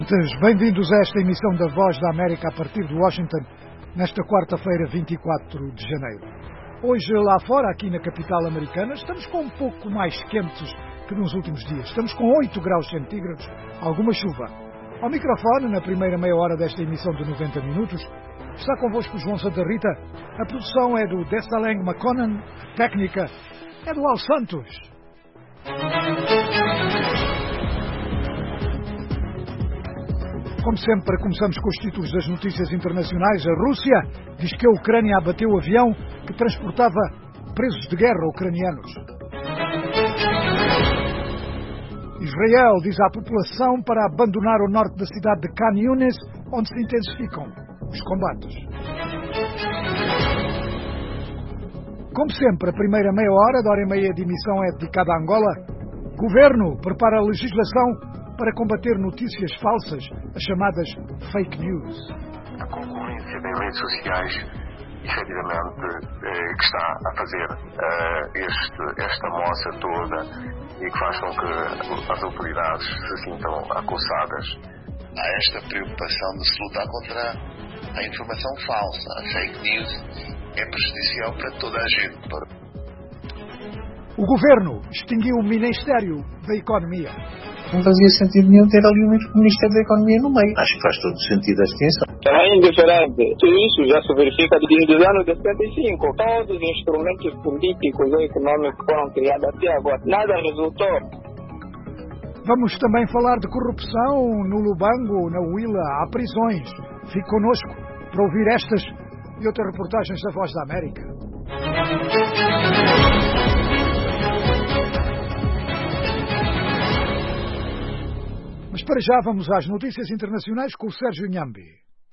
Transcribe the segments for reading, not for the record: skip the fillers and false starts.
Bem-vindos a esta emissão da Voz da América a partir de Washington, nesta quarta-feira, 24 de janeiro. Hoje, lá fora, aqui na capital americana, estamos com um pouco mais quentes que nos últimos dias. Estamos com 8 graus centígrados, alguma chuva. Ao microfone, na primeira meia hora desta emissão de 90 minutos, está convosco João Santa Rita. A produção é do Dessaleng Makonnen, a técnica é do Al Santos. Como sempre, começamos com os títulos das notícias internacionais. A Rússia diz que a Ucrânia abateu o avião que transportava presos de guerra ucranianos. Israel diz à população para abandonar o norte da cidade de Khan Yunis, onde se intensificam os combates. Como sempre, a primeira meia hora e meia de emissão é dedicada a Angola. Governo prepara a legislação para combater notícias falsas, as chamadas fake news. A concorrência das redes sociais, efetivamente, que está a fazer esta moça toda e que faz com que as autoridades se sintam acossadas. Há esta preocupação de se lutar contra a informação falsa. A fake news é prejudicial para toda a gente. O Governo extinguiu o Ministério da Economia. Não fazia sentido nenhum ter ali o Ministério da Economia no meio. Acho que faz todo sentido a extinção. É indiferente. Tudo isso já se verifica desde os anos de 75. Todos os instrumentos políticos ou econômicos foram criados até agora. Nada resultou. Vamos também falar de corrupção no Lubango, na Huila. Há prisões. Fique connosco para ouvir estas e outras reportagens da Voz da América. Mas para já vamos às notícias internacionais com o Sérgio Nhambi.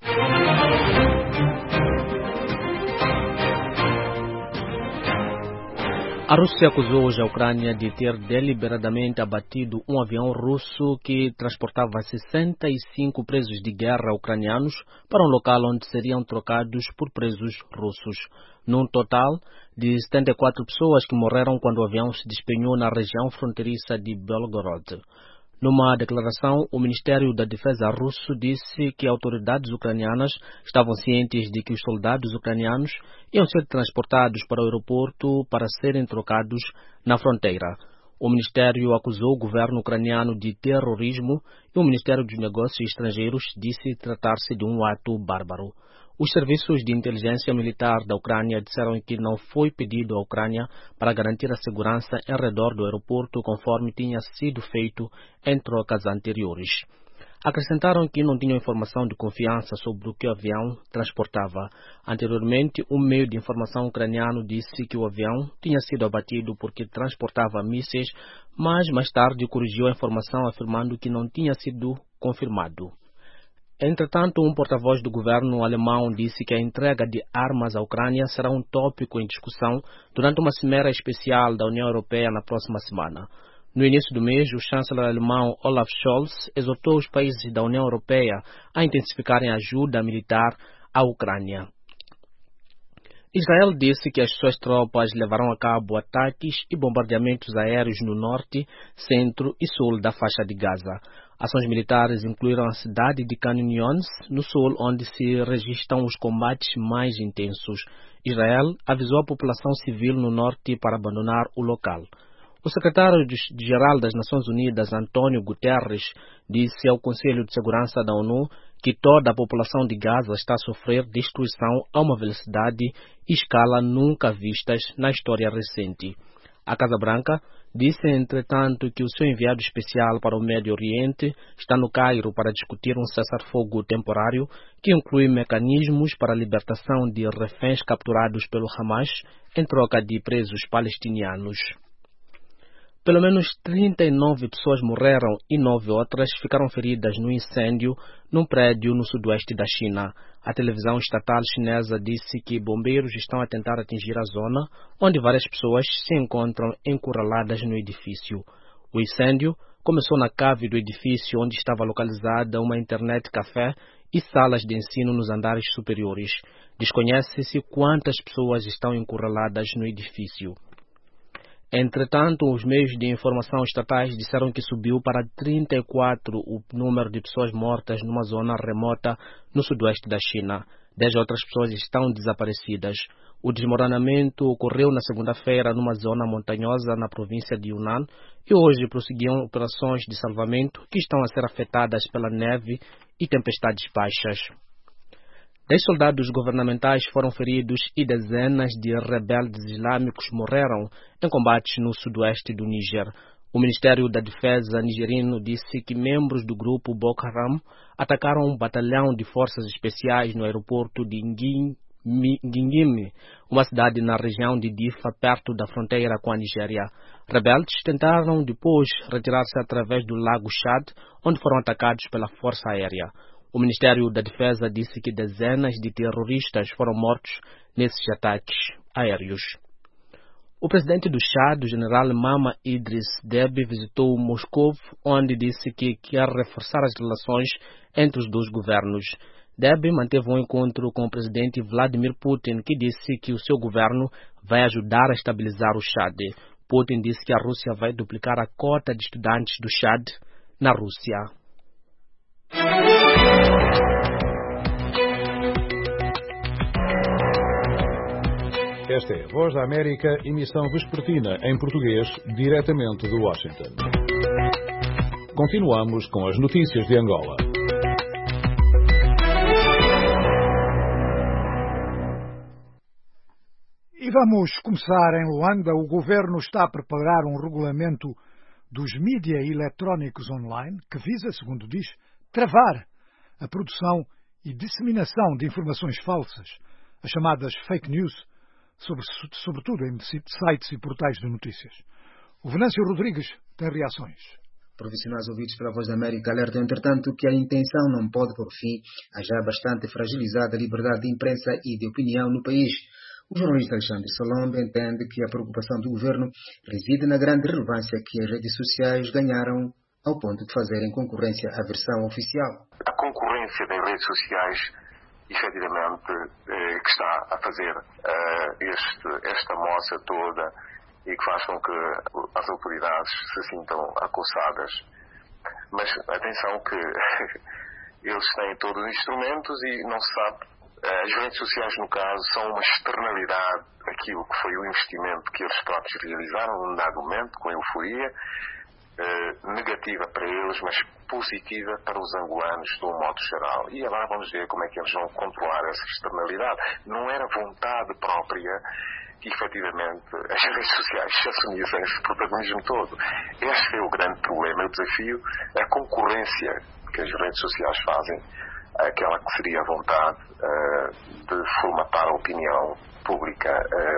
A Rússia acusou hoje a Ucrânia de ter deliberadamente abatido um avião russo que transportava 65 presos de guerra ucranianos para um local onde seriam trocados por presos russos. Num total de 74 pessoas que morreram quando o avião se despenhou na região fronteiriça de Belgorod. Numa declaração, o Ministério da Defesa russo disse que autoridades ucranianas estavam cientes de que os soldados ucranianos iam ser transportados para o aeroporto para serem trocados na fronteira. O Ministério acusou o governo ucraniano de terrorismo e o Ministério dos Negócios Estrangeiros disse tratar-se de um ato bárbaro. Os serviços de inteligência militar da Ucrânia disseram que não foi pedido à Ucrânia para garantir a segurança em redor do aeroporto conforme tinha sido feito em trocas anteriores. Acrescentaram que não tinham informação de confiança sobre o que o avião transportava. Anteriormente, um meio de informação ucraniano disse que o avião tinha sido abatido porque transportava mísseis, mas mais tarde corrigiu a informação afirmando que não tinha sido confirmado. Entretanto, um porta-voz do governo alemão disse que a entrega de armas à Ucrânia será um tópico em discussão durante uma cimeira especial da União Europeia na próxima semana. No início do mês, o chanceler alemão Olaf Scholz exortou os países da União Europeia a intensificarem a ajuda militar à Ucrânia. Israel disse que as suas tropas levarão a cabo ataques e bombardeamentos aéreos no norte, centro e sul da faixa de Gaza. Ações militares incluíram a cidade de Khan Yunis, no sul, onde se registram os combates mais intensos. Israel avisou a população civil no norte para abandonar o local. O secretário-geral das Nações Unidas, António Guterres, disse ao Conselho de Segurança da ONU que toda a população de Gaza está a sofrer destruição a uma velocidade e escala nunca vistas na história recente. A Casa Branca disse, entretanto, que o seu enviado especial para o Médio Oriente está no Cairo para discutir um cessar-fogo temporário que inclui mecanismos para a libertação de reféns capturados pelo Hamas em troca de presos palestinianos. Pelo menos 39 pessoas morreram e 9 outras ficaram feridas no incêndio num prédio no sudoeste da China. A televisão estatal chinesa disse que bombeiros estão a tentar atingir a zona onde várias pessoas se encontram encurraladas no edifício. O incêndio começou na cave do edifício onde estava localizada uma internet café e salas de ensino nos andares superiores. Desconhece-se quantas pessoas estão encurraladas no edifício. Entretanto, os meios de informação estatais disseram que subiu para 34 o número de pessoas mortas numa zona remota no sudoeste da China. 10 outras pessoas estão desaparecidas. O desmoronamento ocorreu na segunda-feira numa zona montanhosa na província de Yunnan e hoje prosseguiam operações de salvamento que estão a ser afetadas pela neve e tempestades baixas. 10 soldados governamentais foram feridos e dezenas de rebeldes islâmicos morreram em combates no sudoeste do Níger. O Ministério da Defesa nigeriano disse que membros do grupo Boko Haram atacaram um batalhão de forças especiais no aeroporto de Ngingimi, uma cidade na região de Difa, perto da fronteira com a Nigéria. Rebeldes tentaram depois retirar-se através do lago Chad, onde foram atacados pela força aérea. O Ministério da Defesa disse que dezenas de terroristas foram mortos nesses ataques aéreos. O presidente do Chad, o general Mama Idriss Déby, visitou Moscou, onde disse que quer reforçar as relações entre os dois governos. Déby manteve um encontro com o presidente Vladimir Putin, que disse que o seu governo vai ajudar a estabilizar o Chad. Putin disse que a Rússia vai duplicar a cota de estudantes do Chad na Rússia. Esta é a Voz da América, emissão vespertina em português, diretamente de Washington. Continuamos com as notícias de Angola. E vamos começar em Luanda. O governo está a preparar um regulamento dos mídia eletrónicos online que visa, segundo diz, travar a produção e disseminação de informações falsas, as chamadas fake news, sobretudo em sites e portais de notícias. O Venâncio Rodrigues tem reações. Profissionais ouvidos pela Voz da América alertam, entretanto, que a intenção não pode pôr fim à já bastante fragilizada liberdade de imprensa e de opinião no país. O jornalista Alexandre Salombe entende que a preocupação do governo reside na grande relevância que as redes sociais ganharam ao ponto de fazerem concorrência à versão oficial. A concorrência das redes sociais, efetivamente, que está a fazer esta moça toda e que faz com que as autoridades se sintam acossadas. Mas atenção que eles têm todos os instrumentos e não se sabe. As redes sociais, no caso, são uma externalidade daquilo que foi o investimento que eles próprios realizaram num dado momento, com euforia, negativa para eles, mas positiva para os angolanos de um modo geral. E agora vamos ver como é que eles vão controlar essa externalidade. Não era vontade própria que, efetivamente, as redes sociais assumissem esse protagonismo todo. Este é o grande problema, o desafio, a concorrência que as redes sociais fazem, aquela que seria a vontade de formatar a opinião pública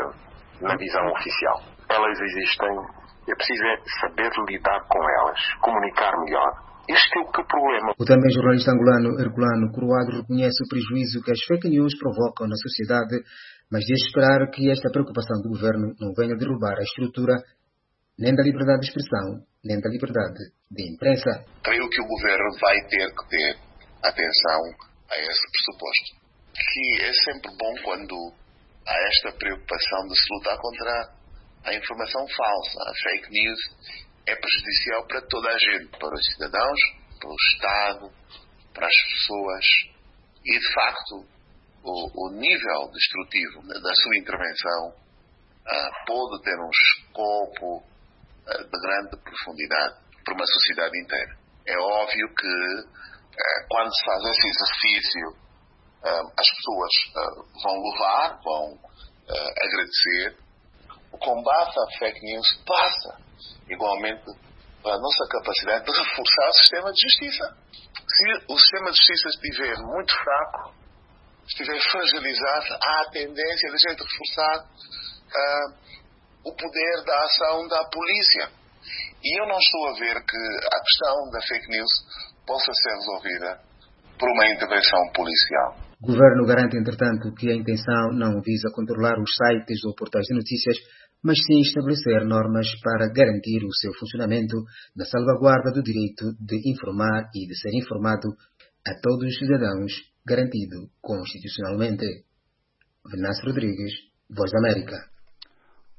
na visão oficial. Elas existem, é preciso saber lidar com elas, comunicar melhor. Este é o problema. O também jornalista angolano Herculano Coroado reconhece o prejuízo que as fake news provocam na sociedade, mas diz esperar que esta preocupação do governo não venha derrubar a estrutura nem da liberdade de expressão, nem da liberdade de imprensa. Creio que o governo vai ter que ter atenção a esse pressuposto. Que é sempre bom quando há esta preocupação de se lutar contra a informação falsa. A fake news é prejudicial para toda a gente, para os cidadãos, para o Estado, para as pessoas. E, de facto, o nível destrutivo da sua intervenção pode ter um escopo de grande profundidade para uma sociedade inteira. É óbvio que quando se faz esse exercício, as pessoas vão louvar, vão agradecer. O combate à fake news passa igualmente pela nossa capacidade de reforçar o sistema de justiça. Se o sistema de justiça estiver muito fraco, estiver fragilizado, há a tendência de a gente reforçar o poder da ação da polícia. E eu não estou a ver que a questão da fake news possa ser resolvida por uma intervenção policial. O governo garante, entretanto, que a intenção não visa controlar os sites ou portais de notícias, mas sim estabelecer normas para garantir o seu funcionamento na salvaguarda do direito de informar e de ser informado a todos os cidadãos, garantido constitucionalmente. Venâncio Rodrigues, Voz da América.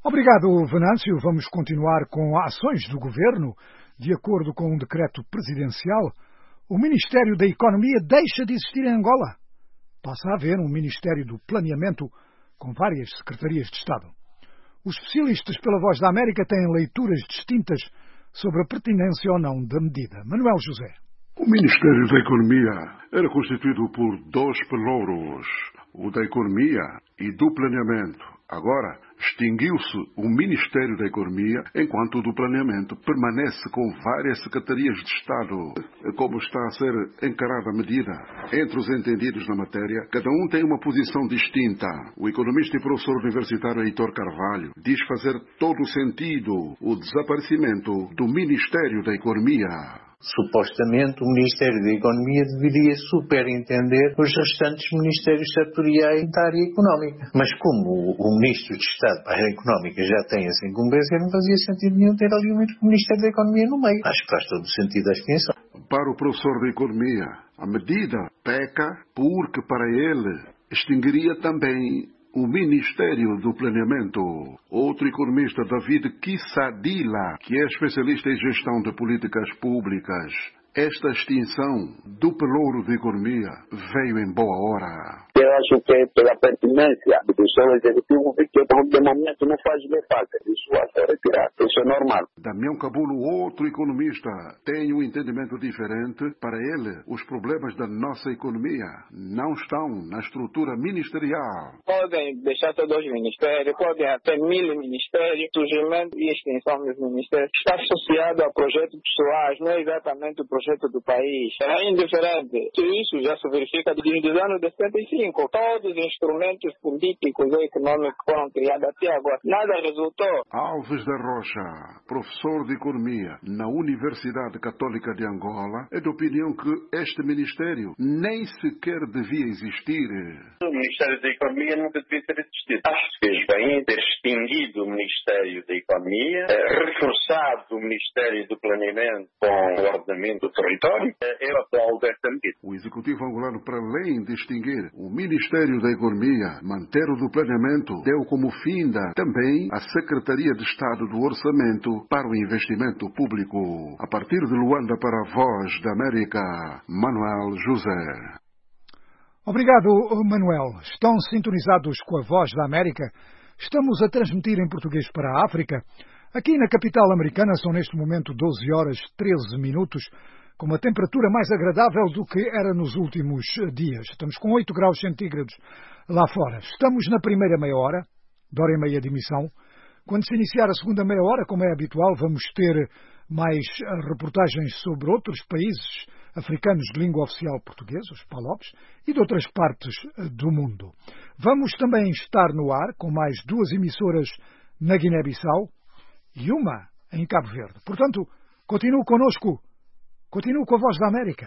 Obrigado, Venâncio. Vamos continuar com ações do Governo. De acordo com um decreto presidencial, o Ministério da Economia deixa de existir em Angola. Passa a haver um Ministério do Planeamento com várias secretarias de Estado. Os especialistas pela Voz da América têm leituras distintas sobre a pertinência ou não da medida. Manuel José. O Ministério da Economia era constituído por dois pelouros, o da Economia e do Planeamento. Agora, extinguiu-se o Ministério da Economia, enquanto o do Planeamento permanece com várias secretarias de Estado. Como está a ser encarada a medida? Entre os entendidos na matéria, cada um tem uma posição distinta. O economista e professor universitário Heitor Carvalho diz fazer todo o sentido o desaparecimento do Ministério da Economia. Supostamente, o Ministério da Economia deveria superintender os restantes ministérios setoriais da área económica. Mas como o Ministro de Estado para a área económica já tem essa incumbência, não fazia sentido nenhum ter ali o Ministério da Economia no meio. Acho que faz todo o sentido a extinção. Para o professor de Economia, a medida peca porque para ele extinguiria também o Ministério do Planeamento. Outro economista, David Kissadila, que é especialista em gestão de políticas públicas. Esta extinção do pelouro de economia veio em boa hora. Eu acho que é pela pertinência do seu executivo, que de momento não faz bem falta. Isso é retirar. Isso é normal. Damião Cabulo, outro economista, tem um entendimento diferente. Para ele, os problemas da nossa economia não estão na estrutura ministerial. Podem deixar todos os ministérios, podem até 1000 ministérios. Surgimento e extinção dos ministérios está associado a projetos pessoais, não é exatamente o projeto do país. É indiferente. Isso já se verifica desde os anos de 75. Todos os instrumentos políticos e econômicos foram criados até agora. Nada resultou. Alves da Rocha, professor de Economia na Universidade Católica de Angola, é de opinião que este ministério nem sequer devia existir. O Ministério da Economia nunca devia ter existido. Acho que fez bem ter extinguido o Ministério da Economia, reforçado o Ministério do Planeamento com o ordenamento do território. Eu aplaudo esta medida. O Executivo angolano, para além de extinguir o Ministério da Economia, manter o do Planeamento, deu como finda também a Secretaria de Estado do Orçamento para o Investimento Público. A partir de Luanda para a Voz da América, Manuel José. Obrigado, Manuel. Estão sintonizados com a Voz da América. Estamos a transmitir em português para a África. Aqui na capital americana são neste momento 12 horas 13 minutos, com uma temperatura mais agradável do que era nos últimos dias. Estamos com 8 graus centígrados lá fora. Estamos na primeira meia hora, de hora e meia de emissão. Quando se iniciar a segunda meia hora, como é habitual, vamos ter mais reportagens sobre outros países africanos de língua oficial portuguesa, os PALOPs, e de outras partes do mundo. Vamos também estar no ar com mais 2 emissoras na Guiné-Bissau e uma em Cabo Verde. Portanto, continue connosco, continue com a Voz da América.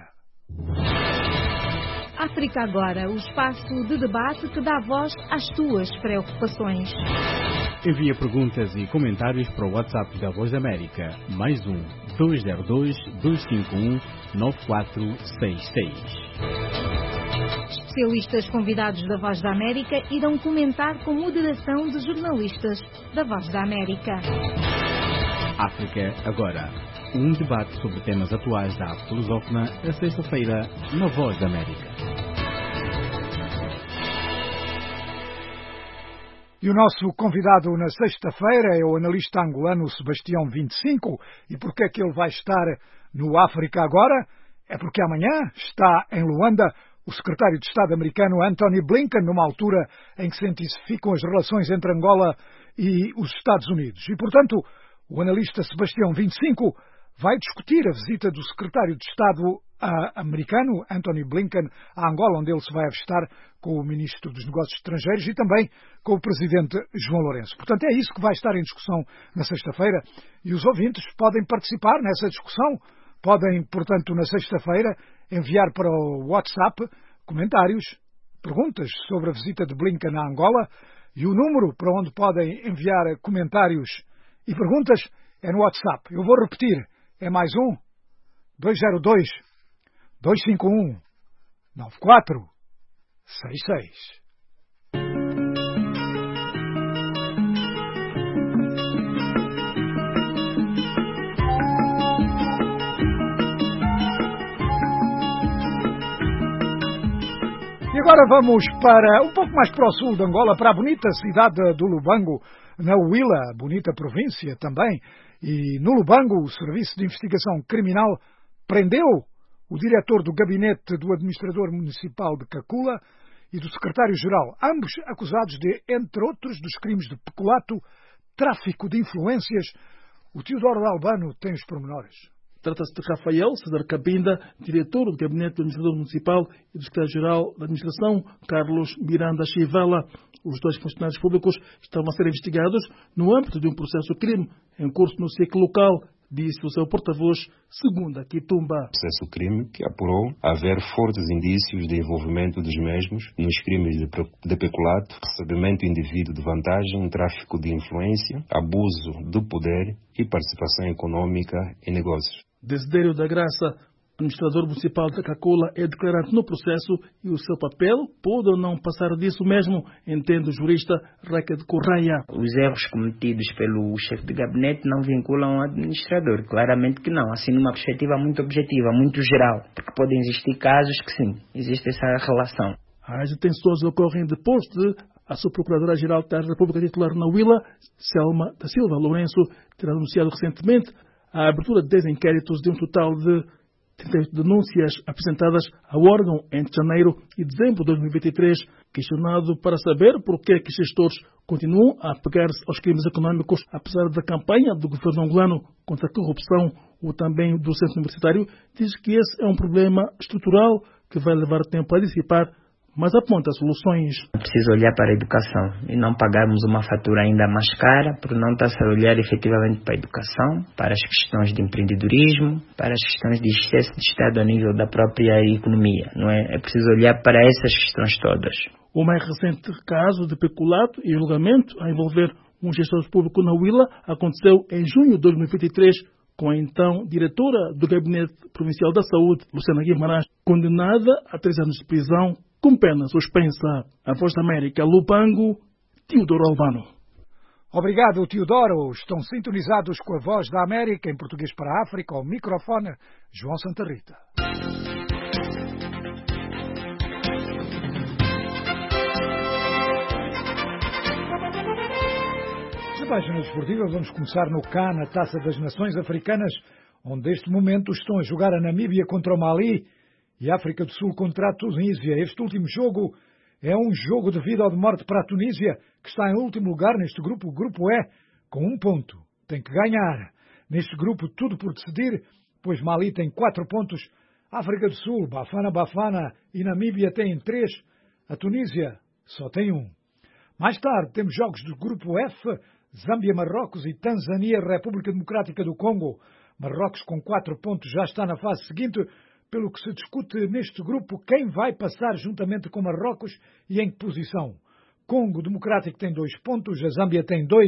África Agora, o espaço de debate que dá voz às tuas preocupações. Envia perguntas e comentários para o WhatsApp da Voz da América, +1 202 251 9466. Especialistas convidados da Voz da América irão comentar com moderação de jornalistas da Voz da América. África Agora, um debate sobre temas atuais da arte lusófona, a sexta-feira, na Voz da América. E o nosso convidado na sexta-feira é o analista angolano Sebastião 25. E por que é que ele vai estar no África Agora? É porque amanhã está em Luanda o secretário de Estado americano Antony Blinken, numa altura em que se intensificam as relações entre Angola e os Estados Unidos. E, portanto, o analista Sebastião 25 vai discutir a visita do secretário de Estado americano, Antony Blinken, a Angola, onde ele se vai avistar com o ministro dos Negócios Estrangeiros e também com o presidente João Lourenço. Portanto, é isso que vai estar em discussão na sexta-feira e os ouvintes podem participar nessa discussão. Podem, portanto, na sexta-feira, enviar para o WhatsApp comentários, perguntas sobre a visita de Blinken a Angola e o número para onde podem enviar comentários e perguntas é no WhatsApp. Eu vou repetir, é +1 202 251 9466. E agora vamos para um pouco mais para o sul de Angola, para a bonita cidade do Lubango, na Huila, bonita província também. E no Lubango, o Serviço de Investigação Criminal prendeu o diretor do gabinete do administrador municipal de Cacula e do secretário-geral, ambos acusados de, entre outros, dos crimes de peculato, tráfico de influências. O Teodoro Albano tem os pormenores. Trata-se de Rafael César Cabinda, diretor do gabinete do administrador municipal e do secretário-geral da administração, Carlos Miranda Chivela. Os dois funcionários públicos estavam a ser investigados no âmbito de um processo de crime em curso no SIC local, disse o seu porta-voz, segundo a Quitumba. Processo crime que apurou haver fortes indícios de envolvimento dos mesmos nos crimes de peculato, recebimento indevido de vantagem, tráfico de influência, abuso do poder e participação econômica em negócios. Desidério da Graça, administrador municipal de Cacula, é declarante no processo e o seu papel pode ou não passar disso mesmo, entende o jurista Reca de Correia. Os erros cometidos pelo chefe de gabinete não vinculam o administrador, claramente que não, assim numa perspectiva muito objetiva, muito geral, porque podem existir casos que sim, existe essa relação. As detenções ocorrem depois de a subprocuradora-geral da República titular na Huila, Selma da Silva Lourenço, ter anunciado recentemente a abertura de 10 inquéritos de um total de 38 denúncias apresentadas ao órgão entre janeiro e dezembro de 2023, questionado para saber por que gestores continuam a apegar-se aos crimes econômicos, apesar da campanha do governo angolano contra a corrupção ou também do centro universitário, diz que esse é um problema estrutural que vai levar tempo a dissipar, mas aponta soluções. É preciso olhar para a educação e não pagarmos uma fatura ainda mais cara por não estar a olhar efetivamente para a educação, para as questões de empreendedorismo, para as questões de excesso de Estado a nível da própria economia. Não é? É preciso olhar para essas questões todas. O mais recente caso de peculato e julgamento a envolver um gestor público na Huila aconteceu em junho de 2023, com a então diretora do Gabinete Provincial da Saúde, Luciana Guimarães, condenada a 3 anos de prisão com pena suspensa. A Voz da América, Lubango, Teodoro Albano. Obrigado, Teodoro. Estão sintonizados com a Voz da América, em português para a África, ao microfone, João Santa Rita. Na página desportiva vamos começar no CAN, na Taça das Nações Africanas, onde neste momento estão a jogar a Namíbia contra o Mali e a África do Sul contra a Tunísia. Este último jogo é um jogo de vida ou de morte para a Tunísia, que está em último lugar neste grupo, o Grupo E, com 1 ponto. Tem que ganhar. Neste grupo, tudo por decidir, pois Mali tem 4 pontos, África do Sul, Bafana e Namíbia têm 3, a Tunísia só tem 1. Mais tarde, temos jogos do Grupo F, Zâmbia, Marrocos e Tanzânia, República Democrática do Congo. Marrocos com 4 pontos já está na fase seguinte, pelo que se discute neste grupo quem vai passar juntamente com Marrocos e em que posição. Congo Democrático tem 2 pontos, a Zâmbia tem 2,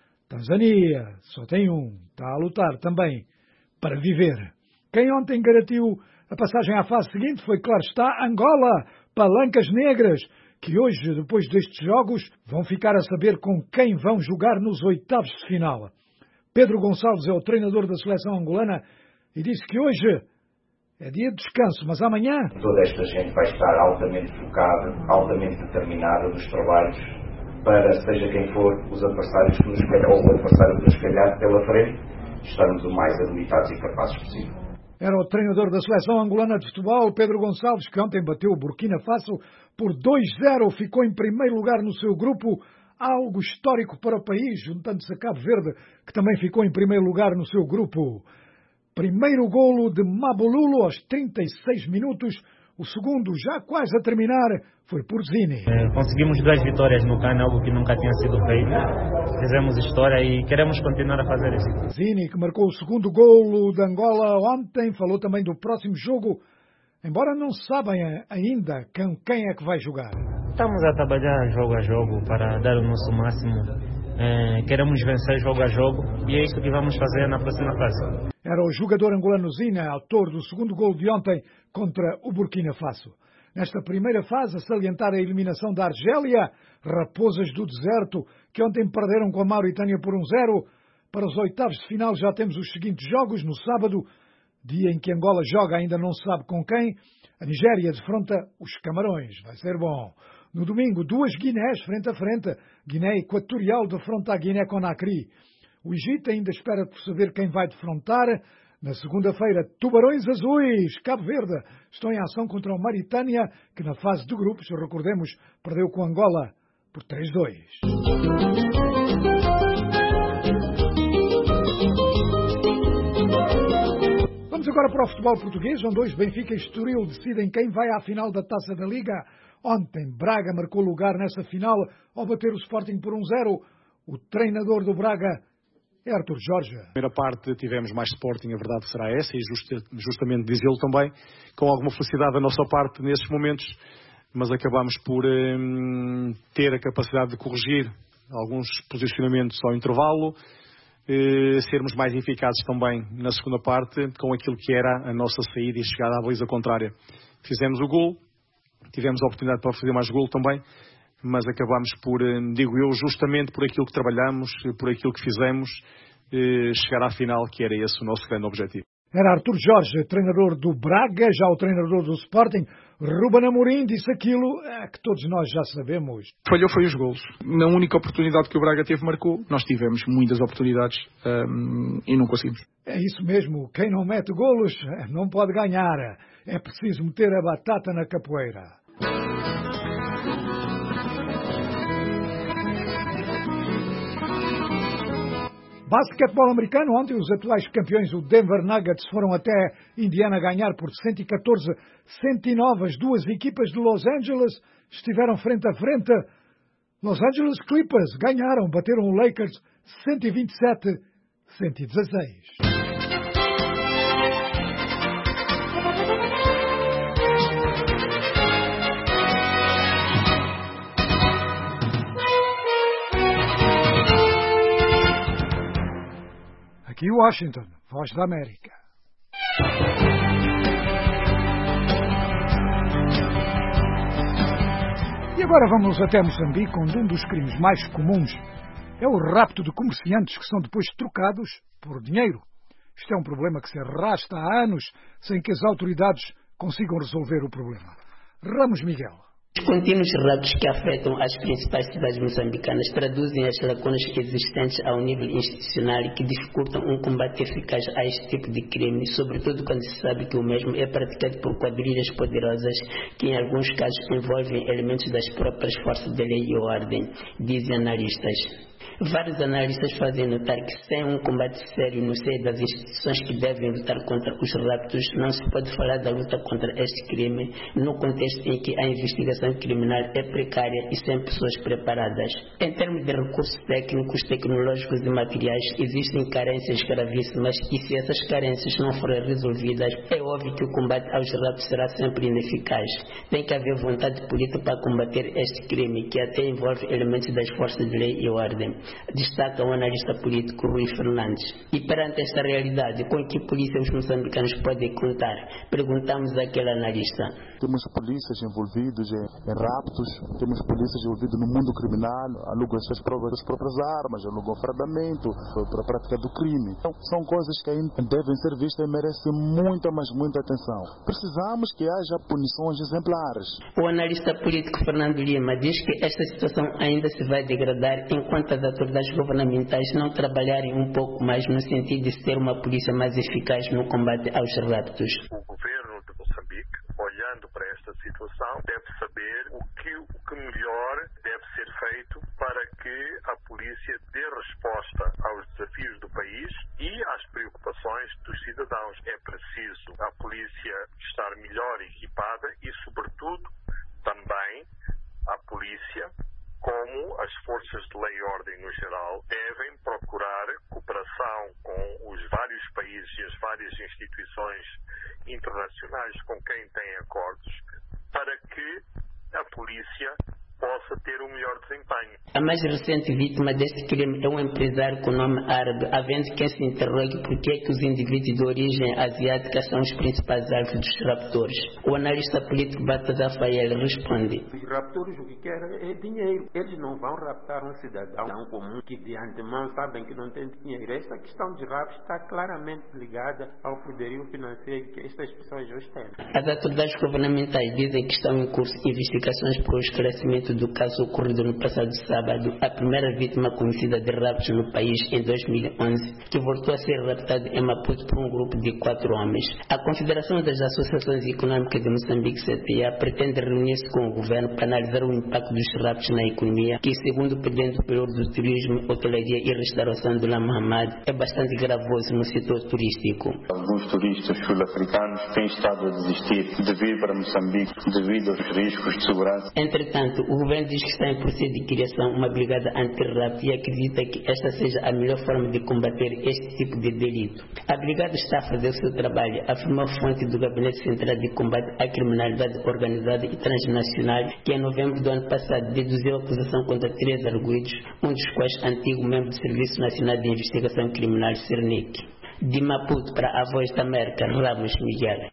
Tanzânia só tem 1, está a lutar também para viver. Quem ontem garantiu a passagem à fase seguinte foi, claro está, Angola, Palancas Negras, que hoje, depois destes jogos, vão ficar a saber com quem vão jogar nos oitavos de final. Pedro Gonçalves é o treinador da seleção angolana e disse que hoje é dia de descanso, mas amanhã toda esta gente vai estar altamente focada, altamente determinada nos trabalhos para, seja quem for, os adversários que nos calhar, ou o adversário que nos calhar pela frente, estarmos o mais habilitados e capazes possível. Era o treinador da seleção angolana de futebol, Pedro Gonçalves, que ontem bateu o Burkina Faso por 2-0, ficou em primeiro lugar no seu grupo, algo histórico para o país, juntando-se a Cabo Verde, que também ficou em primeiro lugar no seu grupo. Primeiro golo de Mabululo aos 36 minutos, o segundo, já quase a terminar, foi por Zini. Conseguimos 2 vitórias no CAN, algo que nunca tinha sido feito. Fizemos história e queremos continuar a fazer isso. Zini, que marcou o segundo golo de Angola ontem, falou também do próximo jogo, embora não sabem ainda quem é que vai jogar. Estamos a trabalhar jogo a jogo para dar o nosso máximo. Queremos vencer jogo a jogo e é isso que vamos fazer na próxima fase. Era o jogador angolano Zina, autor do segundo golo de ontem contra o Burkina Faso. Nesta primeira fase, a salientar a eliminação da Argélia, Raposas do Deserto, que ontem perderam com a Mauritânia por 1-0. Para os oitavos de final já temos os seguintes jogos. No sábado, Dia em que Angola joga ainda não se sabe com quem. A Nigéria defronta os Camarões. Vai ser bom. No domingo, 2 Guinés frente a frente. Guiné Equatorial defronta a Guiné-Conakry. O Egito ainda espera por saber quem vai defrontar. Na segunda-feira, Tubarões Azuis, Cabo Verde, estão em ação contra o Mauritânia, que na fase de grupos, recordemos, perdeu com Angola por 3-2. Vamos agora para o futebol português, onde hoje Benfica e Estoril decidem quem vai à final da Taça da Liga. Ontem, Braga marcou lugar nessa final ao bater o Sporting por 1-0. O treinador do Braga é Artur Jorge. Na primeira parte tivemos mais Sporting, a verdade será essa, e justamente dizê-lo também, com alguma felicidade da nossa parte nesses momentos, mas acabámos por ter a capacidade de corrigir alguns posicionamentos ao intervalo, sermos mais eficazes também na segunda parte, com aquilo que era a nossa saída e chegada à baliza contrária. Fizemos o gol, tivemos a oportunidade para fazer mais gol também, mas acabámos por, digo eu, justamente por aquilo que trabalhamos, por aquilo que fizemos, chegar à final, que era esse o nosso grande objetivo. Era Artur Jorge, treinador do Braga, já o treinador do Sporting. Ruben Amorim disse aquilo que todos nós já sabemos. Falhou foi os golos. Na única oportunidade que o Braga teve, marcou. Nós tivemos muitas oportunidades e não conseguimos. É isso mesmo. Quem não mete golos não pode ganhar. É preciso meter a batata na capoeira. Basquetebol americano, ontem os atuais campeões, o Denver Nuggets, foram até Indiana ganhar por 114-109. As duas equipas de Los Angeles estiveram frente a frente. Los Angeles Clippers ganharam, bateram o Lakers 127-116. Aqui Washington, Voz da América. E agora vamos até Moçambique, onde um dos crimes mais comuns é o rapto de comerciantes que são depois trocados por dinheiro. Isto é um problema que se arrasta há anos sem que as autoridades consigam resolver o problema. Ramos Miguel. Os contínuos raptos que afetam as principais cidades moçambicanas traduzem as lacunas existentes ao nível institucional e que dificultam um combate eficaz a este tipo de crime, sobretudo quando se sabe que o mesmo é praticado por quadrilhas poderosas que em alguns casos envolvem elementos das próprias forças de lei e ordem, dizem analistas. Vários analistas fazem notar que sem um combate sério no seio das instituições que devem lutar contra os raptos, não se pode falar da luta contra este crime no contexto em que a investigação criminal é precária e sem pessoas preparadas. Em termos de recursos técnicos, tecnológicos e materiais, existem carências gravíssimas e se essas carências não forem resolvidas, é óbvio que o combate aos raptos será sempre ineficaz. Tem que haver vontade política para combater este crime, que até envolve elementos das forças de lei e ordem, destaca o analista político Rui Fernandes. E perante esta realidade, com que polícia os moçambicanos podem contar? Perguntamos àquele analista. Temos polícias envolvidos em raptos, temos polícias envolvidos no mundo criminal, alugam as suas próprias armas, alugam fardamento para a prática do crime. Então, são coisas que ainda devem ser vistas e merecem muita atenção. Precisamos que haja punições exemplares. O analista político Fernando Lima diz que esta situação ainda se vai degradar enquanto as autoridades governamentais não trabalharem um pouco mais no sentido de ser uma polícia mais eficaz no combate aos raptos. O governo de Moçambique, olhando para esta situação, deve saber o que melhor deve ser feito para que a polícia dê resposta aos desafios do país e às preocupações dos cidadãos. É preciso a polícia estar melhor equipada e, sobretudo, também a polícia, como as forças de lei e ordem no geral, devem procurar cooperação com os vários países e as várias instituições internacionais com quem têm acordos, para que a polícia possa ter um melhor desempenho. A mais recente vítima deste crime é um empresário com nome árabe, havendo quem se interrogue por que os indivíduos de origem asiática são os principais alvos dos raptores. O analista político Baltazar Fael responde: os raptores o que querem é dinheiro. Eles não vão raptar um cidadão comum que de antemão sabem que não tem dinheiro. Esta questão de rapto está claramente ligada ao poderio financeiro que estas pessoas hoje têm. As autoridades governamentais dizem que estão em curso investigações para o esclarecimento do caso ocorrido no passado sábado, a primeira vítima conhecida de raptos no país em 2011, que voltou a ser raptado em Maputo por um grupo de 4 homens. A Confederação das Associações Econômicas de Moçambique, CTA, pretende reunir-se com o governo para analisar o impacto dos raptos na economia, que, segundo o presidente superior do Turismo, Hotelaria e Restauração do Mohamed, é bastante gravoso no setor turístico. Alguns turistas sul-africanos têm estado a desistir de vir para Moçambique devido aos riscos de segurança. Entretanto, o governo diz que está em processo de criação uma brigada anti-rapto e acredita que esta seja a melhor forma de combater este tipo de delito. A brigada está a fazer o seu trabalho, afirmou a fonte do Gabinete Central de Combate à Criminalidade Organizada e Transnacional, que em novembro do ano passado deduziu a acusação contra 3 arguidos, um dos quais antigo membro do Serviço Nacional de Investigação Criminal, SERNIC. De Maputo para a Voz da América, Ramos Miguel.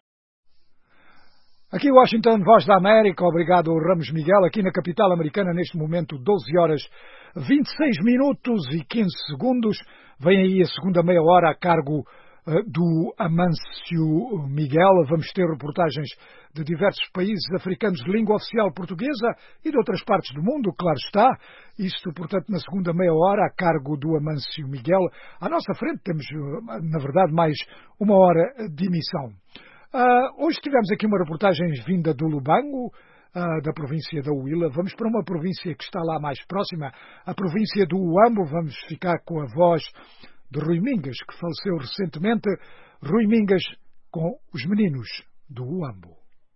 Aqui em Washington, Voz da América, obrigado Ramos Miguel, aqui na capital americana, neste momento 12 horas 26 minutos e 15 segundos, vem aí a segunda meia hora a cargo do Amâncio Miguel. Vamos ter reportagens de diversos países africanos de língua oficial portuguesa e de outras partes do mundo, claro está. Isto, portanto, na segunda meia hora, a cargo do Amâncio Miguel. À nossa frente temos, na verdade, mais uma hora de emissão. Hoje tivemos aqui uma reportagem vinda do Lubango, da província da Huila. Vamos para uma província que está lá mais próxima, a província do Uambo. Vamos ficar com a voz de Rui Mingas, que faleceu recentemente. Rui Mingas com os meninos do Uambo.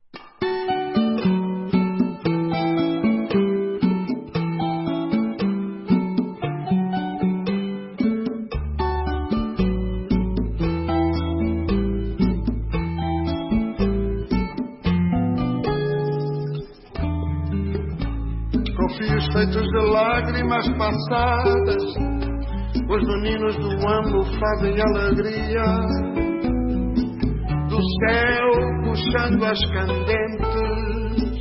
Fios feitos de lágrimas passadas, os meninos do Uambo fazem alegria. Do céu puxando as candentes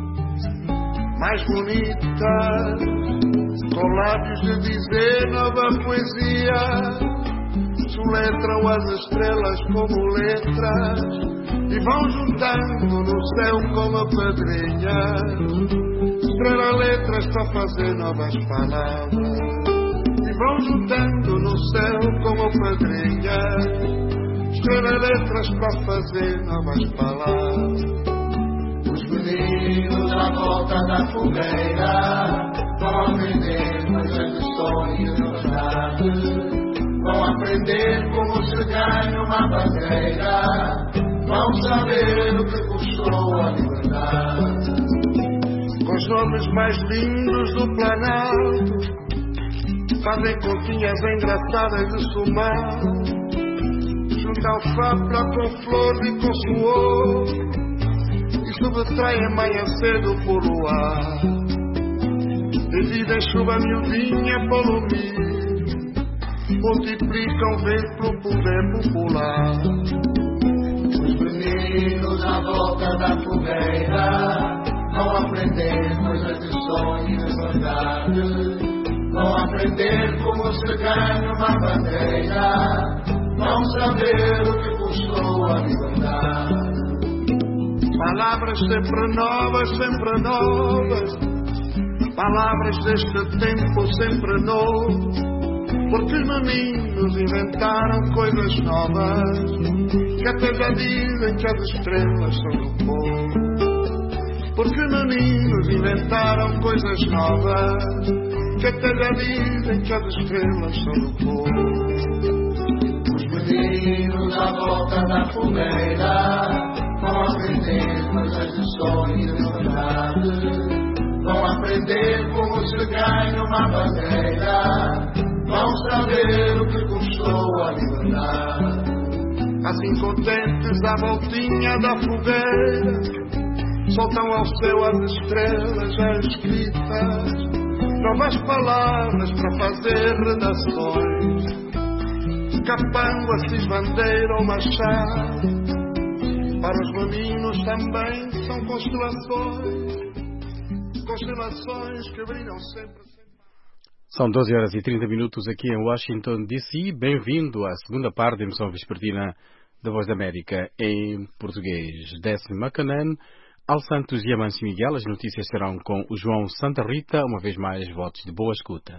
mais bonitas, com lábios de dizer nova poesia. Soletram as estrelas como letras e vão juntando no céu como pedrinhas. Estrela letras para fazer novas palavras e vão juntando no céu como pedrinhas. Estrela letras para fazer novas palavras. Os meninos à volta da fogueira vão aprender coisas de sonho e de verdade. Vão aprender como se ganha uma bandeira. Vão saber o que custou a liberdade. Com os nomes mais lindos do Planalto, fazem continhas engraçadas de somar. Juntam alfabra com flor e com suor e subtraem amanhã cedo por luar. Dividem chuva miudinha pelo milho, multiplicam vento pro poder popular. Os meninos à volta da fogueira vão aprender coisas de sonho e de verdade. Vão aprender como se ganha uma bandeira. Vão saber o que custou a liberdade. Palavras sempre novas. Palavras deste tempo sempre novo. Porque meninos inventaram coisas novas, que até já dizem que as estrelas são do povo. Porque meninos inventaram coisas novas, que até já dizem que as estrelas são do povo. Os meninos à volta da fogueira vão aprender coisas de sonho e de verdade. Vão aprender como se ganha uma bandeira. Vão saber o que custou a liberdade. Assim contentes à voltinha da fogueira, soltam ao céu as estrelas já escritas, novas palavras para fazer redações. Capanga, cisbandeira ou machado, para os meninos também são constelações, constelações que brilham sempre. São 12 horas e 30 minutos aqui em Washington, D.C. Bem-vindo à segunda parte da emissão vespertina da Voz da América em português. Décimo Macanan, Al Santos e Amâncio Miguel. As notícias serão com o João Santa Rita. Uma vez mais, votos de boa escuta.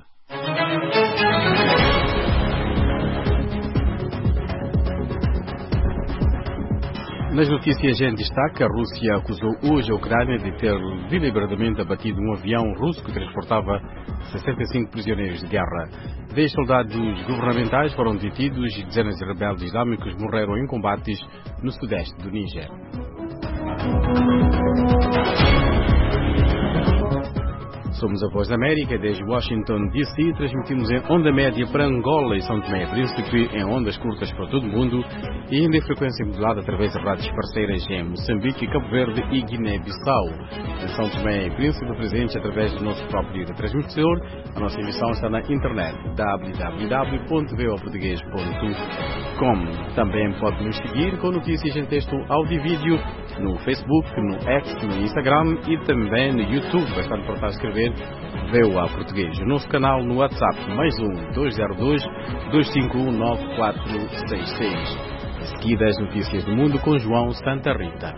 Nas notícias em destaque, a Rússia acusou hoje a Ucrânia de ter deliberadamente abatido um avião russo que transportava 65 prisioneiros de guerra. 10 soldados governamentais foram detidos e dezenas de rebeldes islâmicos morreram em combates no sudeste do Níger. Somos a Voz da América, desde Washington, D.C. Transmitimos em onda média para Angola e São Tomé e Príncipe, em ondas curtas para todo o mundo e ainda em frequência modulada através de rádios parceiras em Moçambique, Cabo Verde e Guiné-Bissau. Em São Tomé e Príncipe, presentes através do nosso próprio transmissor. A nossa emissão está na internet, www.voaportugues.com. Também pode nos seguir com notícias em texto, áudio e vídeo no Facebook, no X, no Instagram e também no YouTube. Basta para escrever VOA Português. O nosso canal no WhatsApp, +1 202 251 9466. A seguir, as notícias do mundo com João Santa Rita.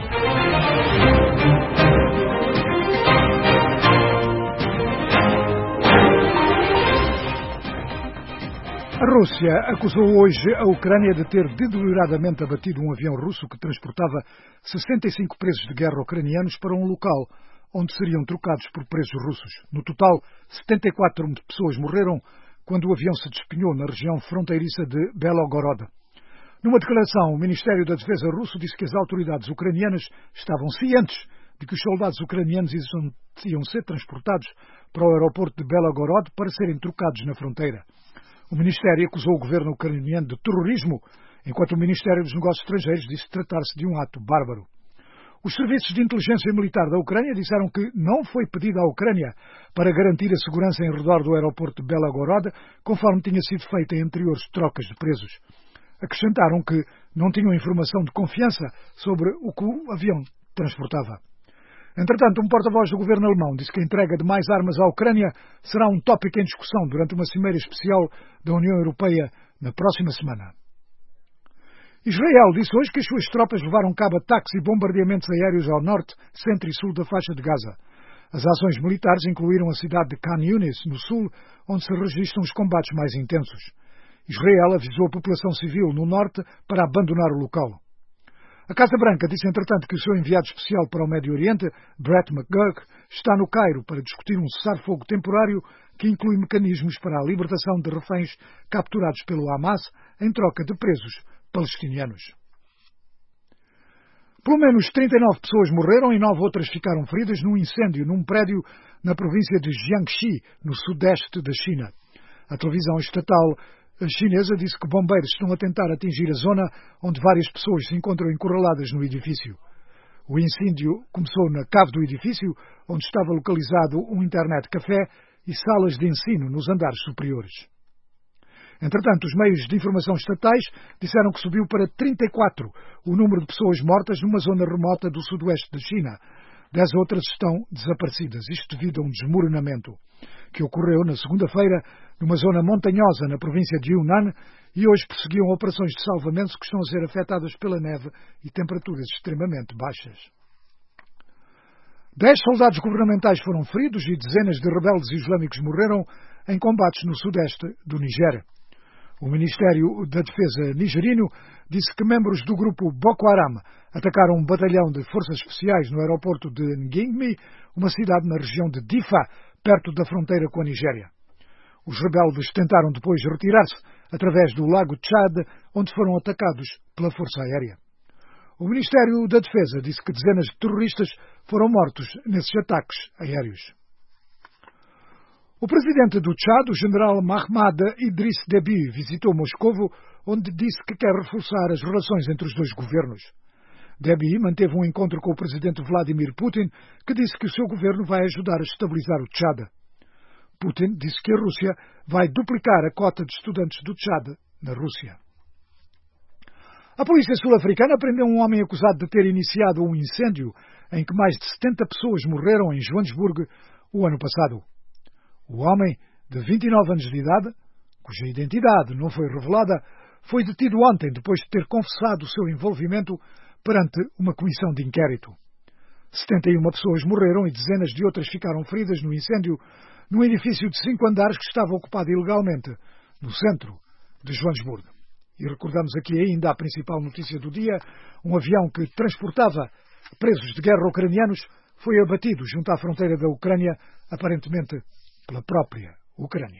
A Rússia acusou hoje a Ucrânia de ter deliberadamente abatido um avião russo que transportava 65 presos de guerra ucranianos para um local onde seriam trocados por presos russos. No total, 74 pessoas morreram quando o avião se despenhou na região fronteiriça de Belgorod. Numa declaração, o Ministério da Defesa russo disse que as autoridades ucranianas estavam cientes de que os soldados ucranianos iam ser transportados para o aeroporto de Belgorod para serem trocados na fronteira. O Ministério acusou o governo ucraniano de terrorismo, enquanto o Ministério dos Negócios Estrangeiros disse tratar-se de um ato bárbaro. Os serviços de inteligência militar da Ucrânia disseram que não foi pedido à Ucrânia para garantir a segurança em redor do aeroporto de Belgorod, conforme tinha sido feita em anteriores trocas de presos. Acrescentaram que não tinham informação de confiança sobre o que o avião transportava. Entretanto, um porta-voz do governo alemão disse que a entrega de mais armas à Ucrânia será um tópico em discussão durante uma cimeira especial da União Europeia na próxima semana. Israel disse hoje que as suas tropas levaram cabo ataques e bombardeamentos aéreos ao norte, centro e sul da faixa de Gaza. As ações militares incluíram a cidade de Khan Yunis, no sul, onde se registram os combates mais intensos. Israel avisou a população civil no norte para abandonar o local. A Casa Branca disse, entretanto, que o seu enviado especial para o Médio Oriente, Brett McGurk, está no Cairo para discutir um cessar-fogo temporário que inclui mecanismos para a libertação de reféns capturados pelo Hamas em troca de presos palestinianos. Pelo menos 39 pessoas morreram e 9 outras ficaram feridas num incêndio num prédio na província de Jiangxi, no sudeste da China. A televisão estatal chinesa disse que bombeiros estão a tentar atingir a zona onde várias pessoas se encontram encurraladas no edifício. O incêndio começou na cave do edifício, onde estava localizado um internet café e salas de ensino nos andares superiores. Entretanto, os meios de informação estatais disseram que subiu para 34 o número de pessoas mortas numa zona remota do sudoeste da China. 10 outras estão desaparecidas, isto devido a um desmoronamento que ocorreu na segunda-feira numa zona montanhosa na província de Yunnan e hoje prosseguiam operações de salvamento que estão a ser afetadas pela neve e temperaturas extremamente baixas. 10 soldados governamentais foram feridos e dezenas de rebeldes islâmicos morreram em combates no sudeste do Nigéria. O Ministério da Defesa nigerino disse que membros do grupo Boko Haram atacaram um batalhão de forças especiais no aeroporto de Ngingmi, uma cidade na região de Difa, perto da fronteira com a Nigéria. Os rebeldes tentaram depois retirar-se através do lago Tchad, onde foram atacados pela Força Aérea. O Ministério da Defesa disse que dezenas de terroristas foram mortos nesses ataques aéreos. O presidente do Tchad, o general Mahamad Idriss Déby, visitou Moscovo, onde disse que quer reforçar as relações entre os dois governos. Déby manteve um encontro com o presidente Vladimir Putin, que disse que o seu governo vai ajudar a estabilizar o Tchad. Putin disse que a Rússia vai duplicar a cota de estudantes do Tchad na Rússia. A polícia sul-africana prendeu um homem acusado de ter iniciado um incêndio em que mais de 70 pessoas morreram em Joanesburgo o ano passado. O homem, de 29 anos de idade, cuja identidade não foi revelada, foi detido ontem depois de ter confessado o seu envolvimento perante uma comissão de inquérito. 71 pessoas morreram e dezenas de outras ficaram feridas no incêndio num edifício de 5 andares que estava ocupado ilegalmente no centro de Joanesburgo. E recordamos aqui ainda a principal notícia do dia: um avião que transportava presos de guerra ucranianos foi abatido junto à fronteira da Ucrânia, aparentemente pela própria Ucrânia.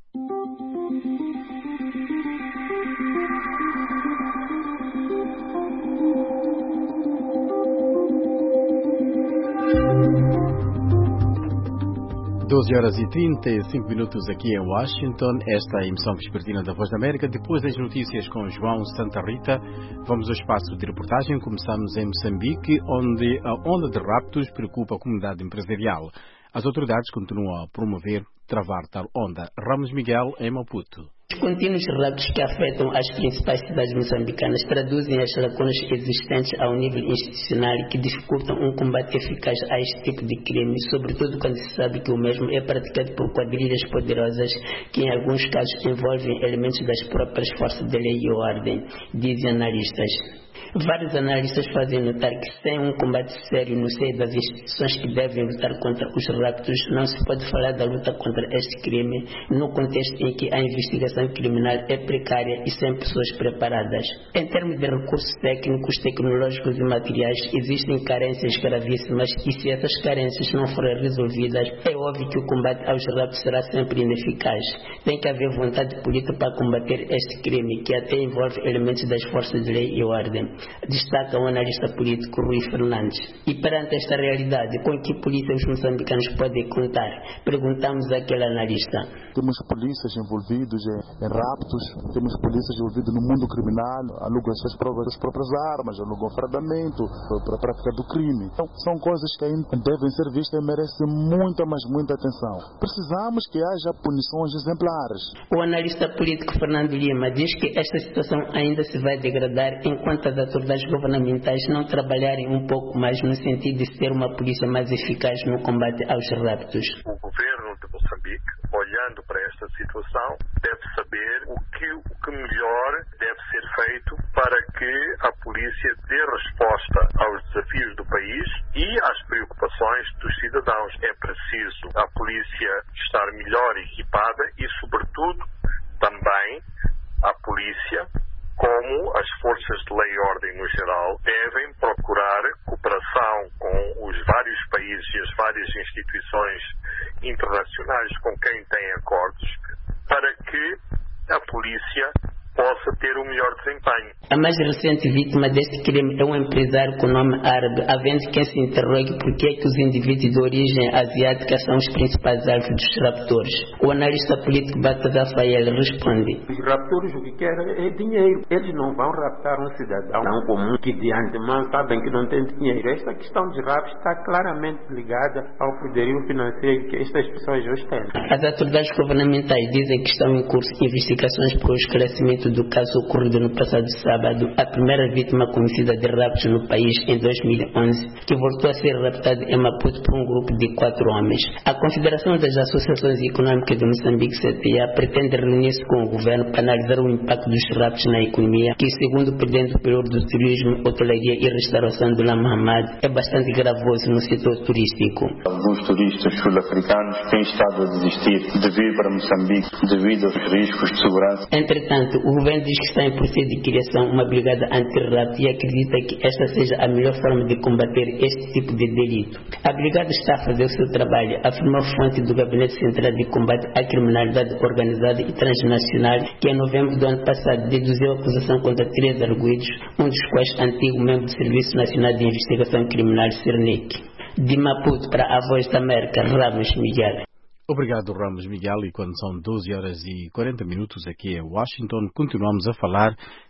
(12h35) aqui em Washington. Esta é a emissão vespertina da Voz da América. Depois das notícias com João Santa Rita, vamos ao espaço de reportagem. Começamos em Moçambique, onde a onda de raptos preocupa a comunidade empresarial. As autoridades continuam a promover travar tal onda. Ramos Miguel, em Maputo. Os contínuos raptos que afetam as principais cidades moçambicanas traduzem as lacunas existentes ao nível institucional e que dificultam um combate eficaz a este tipo de crime, sobretudo quando se sabe que o mesmo é praticado por quadrilhas poderosas que em alguns casos envolvem elementos das próprias forças de lei e ordem, dizem analistas. Vários analistas fazem notar que sem um combate sério no seio das instituições que devem lutar contra os raptos, não se pode falar da luta contra este crime no contexto em que a investigação criminal é precária e sem pessoas preparadas. Em termos de recursos técnicos, tecnológicos e materiais, existem carências gravíssimas e se essas carências não forem resolvidas, é óbvio que o combate aos raptos será sempre ineficaz. Tem que haver vontade política para combater este crime, que até envolve elementos das forças de lei e ordem, destaca o analista político Rui Fernandes. E perante esta realidade, com que polícia os moçambicanos podem contar? Perguntamos àquele analista. Temos polícias envolvidos em raptos, temos polícias envolvidas no mundo criminal, alugam as suas próprias armas, alugam fardamento para a prática do crime. Então, são coisas que ainda devem ser vistas e merecem muita, mas muita atenção. Precisamos que haja punições exemplares. O analista político Fernando Lima diz que esta situação ainda se vai degradar enquanto as autoridades governamentais não trabalharem um pouco mais no sentido de ser uma polícia mais eficaz no combate aos raptos. O governo de Moçambique, olhando para esta situação, deve saber o que melhor deve ser feito para que a polícia dê resposta aos desafios do país e às preocupações dos cidadãos. É preciso a polícia estar melhor equipada e, sobretudo, também a polícia, como as forças de lei e ordem no geral, devem procurar cooperação com os vários países e as várias instituições internacionais com quem têm acordos, para que a polícia possa ter o melhor desempenho. A mais recente vítima deste crime é um empresário com nome árabe, havendo quem se interrogue por que os indivíduos de origem asiática são os principais alvos dos raptores. O analista político Baltazar Fael responde. Os raptores o que querem é dinheiro. Eles não vão raptar um cidadão comum que de antemão sabem que não tem dinheiro. Esta questão de rapto está claramente ligada ao poderio financeiro que estas pessoas hoje têm. As autoridades governamentais dizem que estão em curso investigações para o esclarecimento do caso ocorrido no passado sábado, a primeira vítima conhecida de raptos no país em 2011, que voltou a ser raptada em Maputo por um grupo de 4 homens. A Confederação das Associações Econômicas de Moçambique, CTA, pretende reunir-se com o governo para analisar o impacto dos raptos na economia, que, segundo o presidente superior do turismo, hotelaria e restauração do Lam Hamad, é bastante gravoso no setor turístico. Alguns turistas sul-africanos têm estado a desistir de vir para Moçambique devido aos riscos de segurança. Entretanto, o governo diz que está em processo de criação uma brigada anti-rapto e acredita que esta seja a melhor forma de combater este tipo de delito. A brigada está a fazer o seu trabalho, afirmou fonte do Gabinete Central de Combate à Criminalidade Organizada e Transnacional, que em novembro do ano passado deduziu a acusação contra 3 arguidos, um dos quais antigo membro do Serviço Nacional de Investigação Criminal, SERNIC. De Maputo para a Voz da América, Ramos Miguel. Obrigado, Ramos Miguel. E quando são 12h40 aqui em Washington, continuamos a falar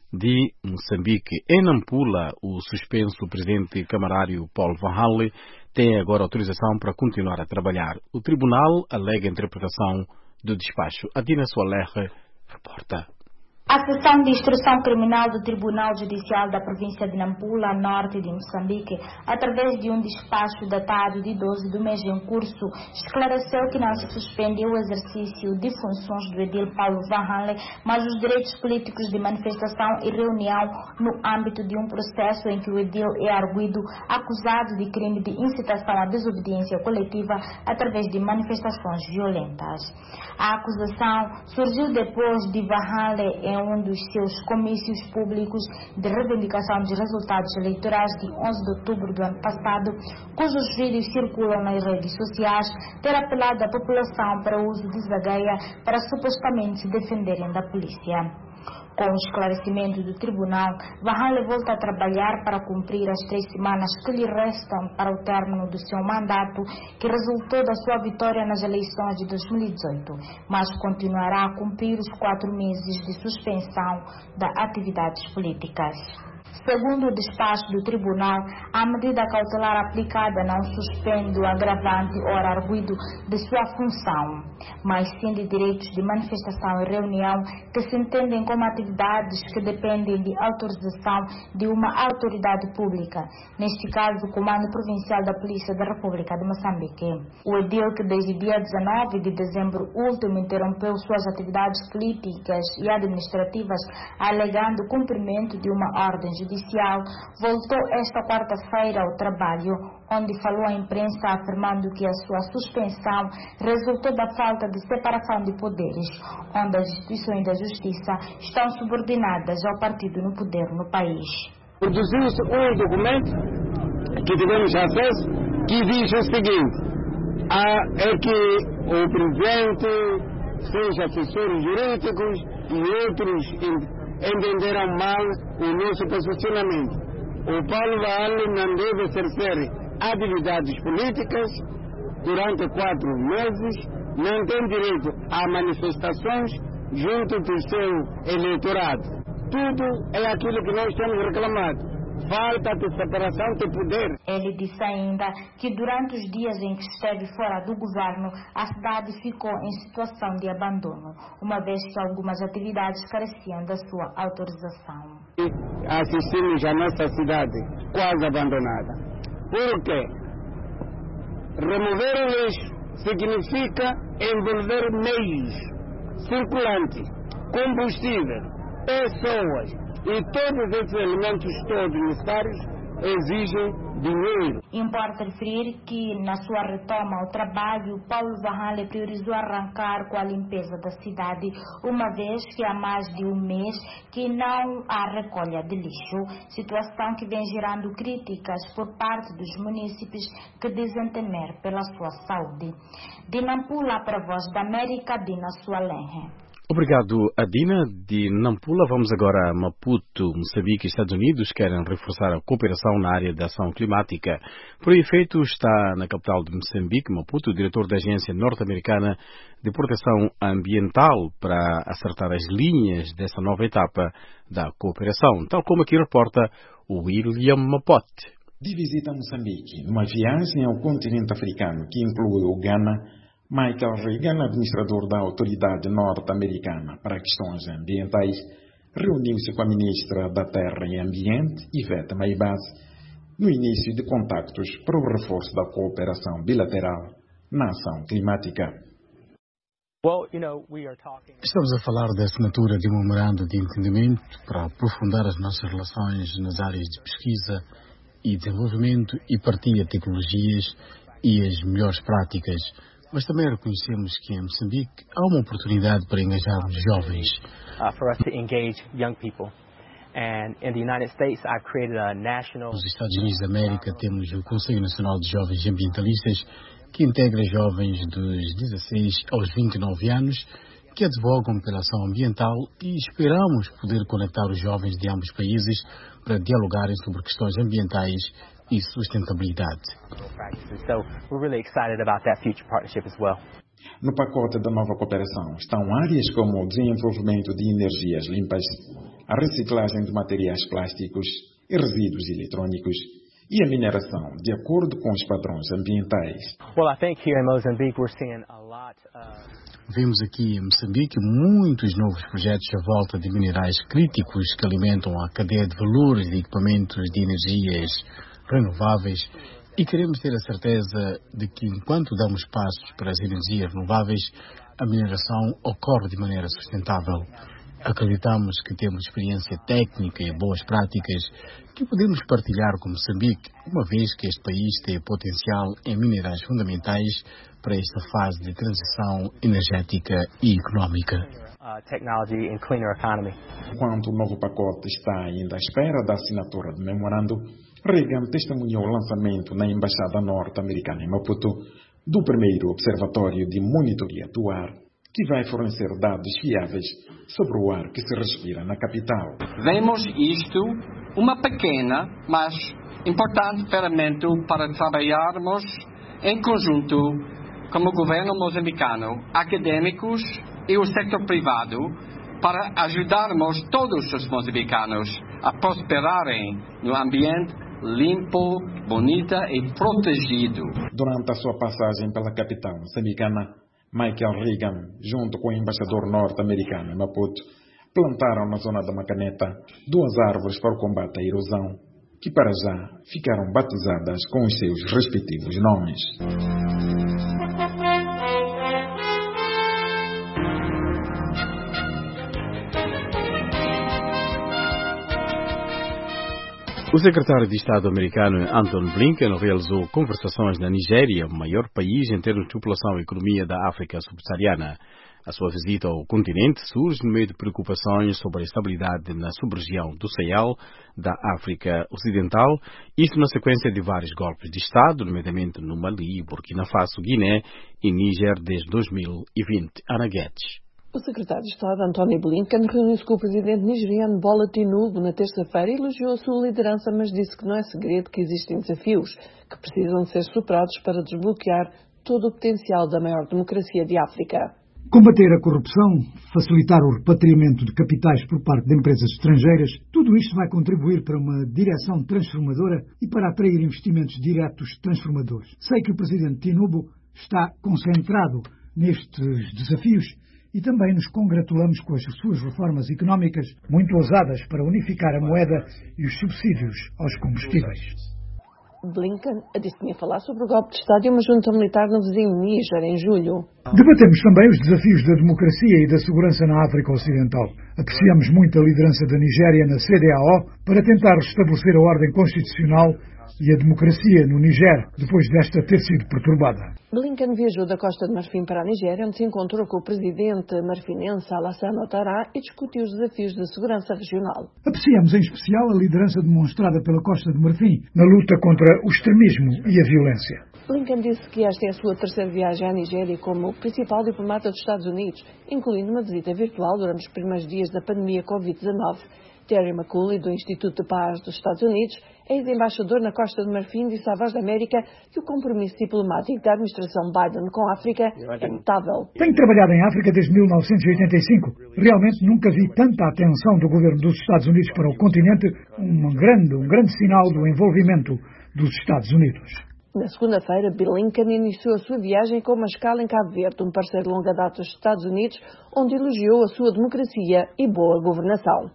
de Moçambique. Em Nampula, o suspenso presidente camarário Paulo Van Hale tem agora autorização para continuar a trabalhar. O tribunal alega a interpretação do despacho. Adina Soalerre reporta. A sessão de instrução criminal do Tribunal Judicial da província de Nampula, norte de Moçambique, através de um despacho datado de 12 do mês em curso, esclareceu que não se suspendeu o exercício de funções do edil Paulo Van Hale, mas os direitos políticos de manifestação e reunião no âmbito de um processo em que o edil é arguido acusado de crime de incitação à desobediência coletiva através de manifestações violentas. A acusação surgiu depois de Van Hale, em um dos seus comícios públicos de reivindicação dos resultados eleitorais de 11 de outubro do ano passado, cujos vídeos circulam nas redes sociais, ter apelado à população para o uso de zagaia para supostamente se defenderem da polícia. Com o esclarecimento do tribunal, Van Hale volta a trabalhar para cumprir as 3 semanas que lhe restam para o término do seu mandato, que resultou da sua vitória nas eleições de 2018, mas continuará a cumprir os 4 meses de suspensão das atividades políticas. Segundo o despacho do tribunal, a medida cautelar aplicada não suspende o agravante ou arguido de sua função, mas sim de direitos de manifestação e reunião que se entendem como atividades que dependem de autorização de uma autoridade pública, neste caso o Comando Provincial da Polícia da República de Moçambique. O edil, que desde dia 19 de dezembro último interrompeu suas atividades políticas e administrativas, alegando cumprimento de uma ordem judicial, voltou esta quarta-feira ao trabalho, onde falou à imprensa afirmando que a sua suspensão resultou da falta de separação de poderes, onde as instituições da justiça estão subordinadas ao partido no poder no país. Produziu-se um documento que tivemos acesso que diz o seguinte: é que o presidente, seus assessores jurídicos e outros entenderam mal o nosso posicionamento. O Paulo Van Hale não deve exercer atividades políticas durante 4 meses, não tem direito a manifestações junto do seu eleitorado. Tudo é aquilo que nós temos reclamado. Falta de separação de poder. Ele disse ainda que durante os dias em que esteve fora do governo, a cidade ficou em situação de abandono, uma vez que algumas atividades careciam da sua autorização. Assistimos a nossa cidade quase abandonada. Por quê? Remover o lixo significa envolver meios circulantes, combustível, pessoas, e todos esses elementos todos necessários exigem dinheiro. Importa referir que, na sua retoma ao trabalho, Paulo Van Hale priorizou arrancar com a limpeza da cidade, uma vez que há mais de um mês que não há recolha de lixo, situação que vem gerando críticas por parte dos munícipes que dizem temer pela sua saúde. De Nampula para a Voz da América, Dina Soalerre. Obrigado, Adina. De Nampula vamos agora a Maputo. Moçambique e Estados Unidos querem reforçar a cooperação na área da ação climática. Por efeito, está na capital de Moçambique, Maputo, o diretor da Agência Norte-Americana de Proteção Ambiental para acertar as linhas dessa nova etapa da cooperação, tal como aqui reporta o William Mapote. De visita a Moçambique, numa viagem ao continente africano que inclui o Ghana, Michael Reagan, administrador da Autoridade Norte-Americana para Questões Ambientais, reuniu-se com a ministra da Terra e Ambiente, Ivete Maibase, no início de contactos para o reforço da cooperação bilateral na ação climática. Estamos a falar da assinatura de um memorando de entendimento para aprofundar as nossas relações nas áreas de pesquisa e desenvolvimento e partilha de tecnologias e as melhores práticas. Mas também reconhecemos que em Moçambique há uma oportunidade para engajarmos jovens. Nos Estados Unidos da América temos o Conselho Nacional de Jovens Ambientalistas, que integra jovens dos 16 aos 29 anos, que advogam pela ação ambiental, e esperamos poder conectar os jovens de ambos países para dialogarem sobre questões ambientais e sustentabilidade. No pacote da nova cooperação estão áreas como o desenvolvimento de energias limpas, a reciclagem de materiais plásticos e resíduos eletrônicos e a mineração de acordo com os padrões ambientais. Vemos aqui em Moçambique muitos novos projetos à volta de minerais críticos que alimentam a cadeia de valores de equipamentos de energias renováveis e queremos ter a certeza de que enquanto damos passos para as energias renováveis, a mineração ocorre de maneira sustentável. Acreditamos que temos experiência técnica e boas práticas que podemos partilhar com Moçambique, uma vez que este país tem potencial em minerais fundamentais para esta fase de transição energética e económica. Enquanto o novo pacote está ainda à espera da assinatura do memorando, Reagan testemunhou o lançamento na Embaixada Norte-Americana em Maputo do primeiro Observatório de Monitoria do Ar, que vai fornecer dados fiáveis sobre o ar que se respira na capital. Vemos isto uma pequena, mas importante ferramenta para trabalharmos em conjunto com o governo moçambicano, acadêmicos e o setor privado para ajudarmos todos os moçambicanos a prosperarem no ambiente limpo, bonito e protegido. Durante a sua passagem pela capital moçambicana, Michael Reagan, junto com o embaixador norte-americano em Maputo, plantaram na zona da Macaneta 2 árvores para o combate à erosão, que para já ficaram batizadas com os seus respectivos nomes. O secretário de Estado americano Antony Blinken realizou conversações na Nigéria, o maior país em termos de população e economia da África subsaariana. A sua visita ao continente surge no meio de preocupações sobre a estabilidade na sub-região do Sahel, da África Ocidental, isso na sequência de vários golpes de Estado, nomeadamente no Mali, Burkina Faso, Guiné e Níger desde 2020. Ana Guedes. O secretário de Estado, Antony Blinken, reuniu-se com o presidente nigeriano Bola Tinubu na terça-feira e elogiou a sua liderança, mas disse que não é segredo que existem desafios que precisam de ser superados para desbloquear todo o potencial da maior democracia de África. Combater a corrupção, facilitar o repatriamento de capitais por parte de empresas estrangeiras, tudo isto vai contribuir para uma direção transformadora e para atrair investimentos diretos transformadores. Sei que o presidente Tinubu está concentrado nestes desafios e também nos congratulamos com as suas reformas económicas muito ousadas para unificar a moeda e os subsídios aos combustíveis. Blinken disse que ia falar sobre o golpe de Estado e uma junta militar no vizinho Níger em julho. Debatemos também os desafios da democracia e da segurança na África Ocidental. Apreciamos muito a liderança da Nigéria na CEDEAO para tentar restabelecer a ordem constitucional e a democracia no Niger, depois desta ter sido perturbada. Blinken viajou da Costa de Marfim para a Nigéria, onde se encontrou com o presidente marfinense Alassane Ouattara e discutiu os desafios da segurança regional. Apreciamos em especial a liderança demonstrada pela Costa de Marfim na luta contra o extremismo e a violência. Blinken disse que esta é a sua terceira viagem à Nigéria como principal diplomata dos Estados Unidos, incluindo uma visita virtual durante os primeiros dias da pandemia Covid-19. Terry McCulley, do Instituto de Paz dos Estados Unidos, ex-embaixador na Costa de Marfim, disse à Voz da América que o compromisso diplomático da administração Biden com a África é notável. Tenho trabalhado em África desde 1985. Realmente nunca vi tanta atenção do governo dos Estados Unidos para o continente, um grande sinal do envolvimento dos Estados Unidos. Na segunda-feira, Blinken iniciou a sua viagem com uma escala em Cabo Verde, um parceiro de longa data dos Estados Unidos, onde elogiou a sua democracia e boa governação.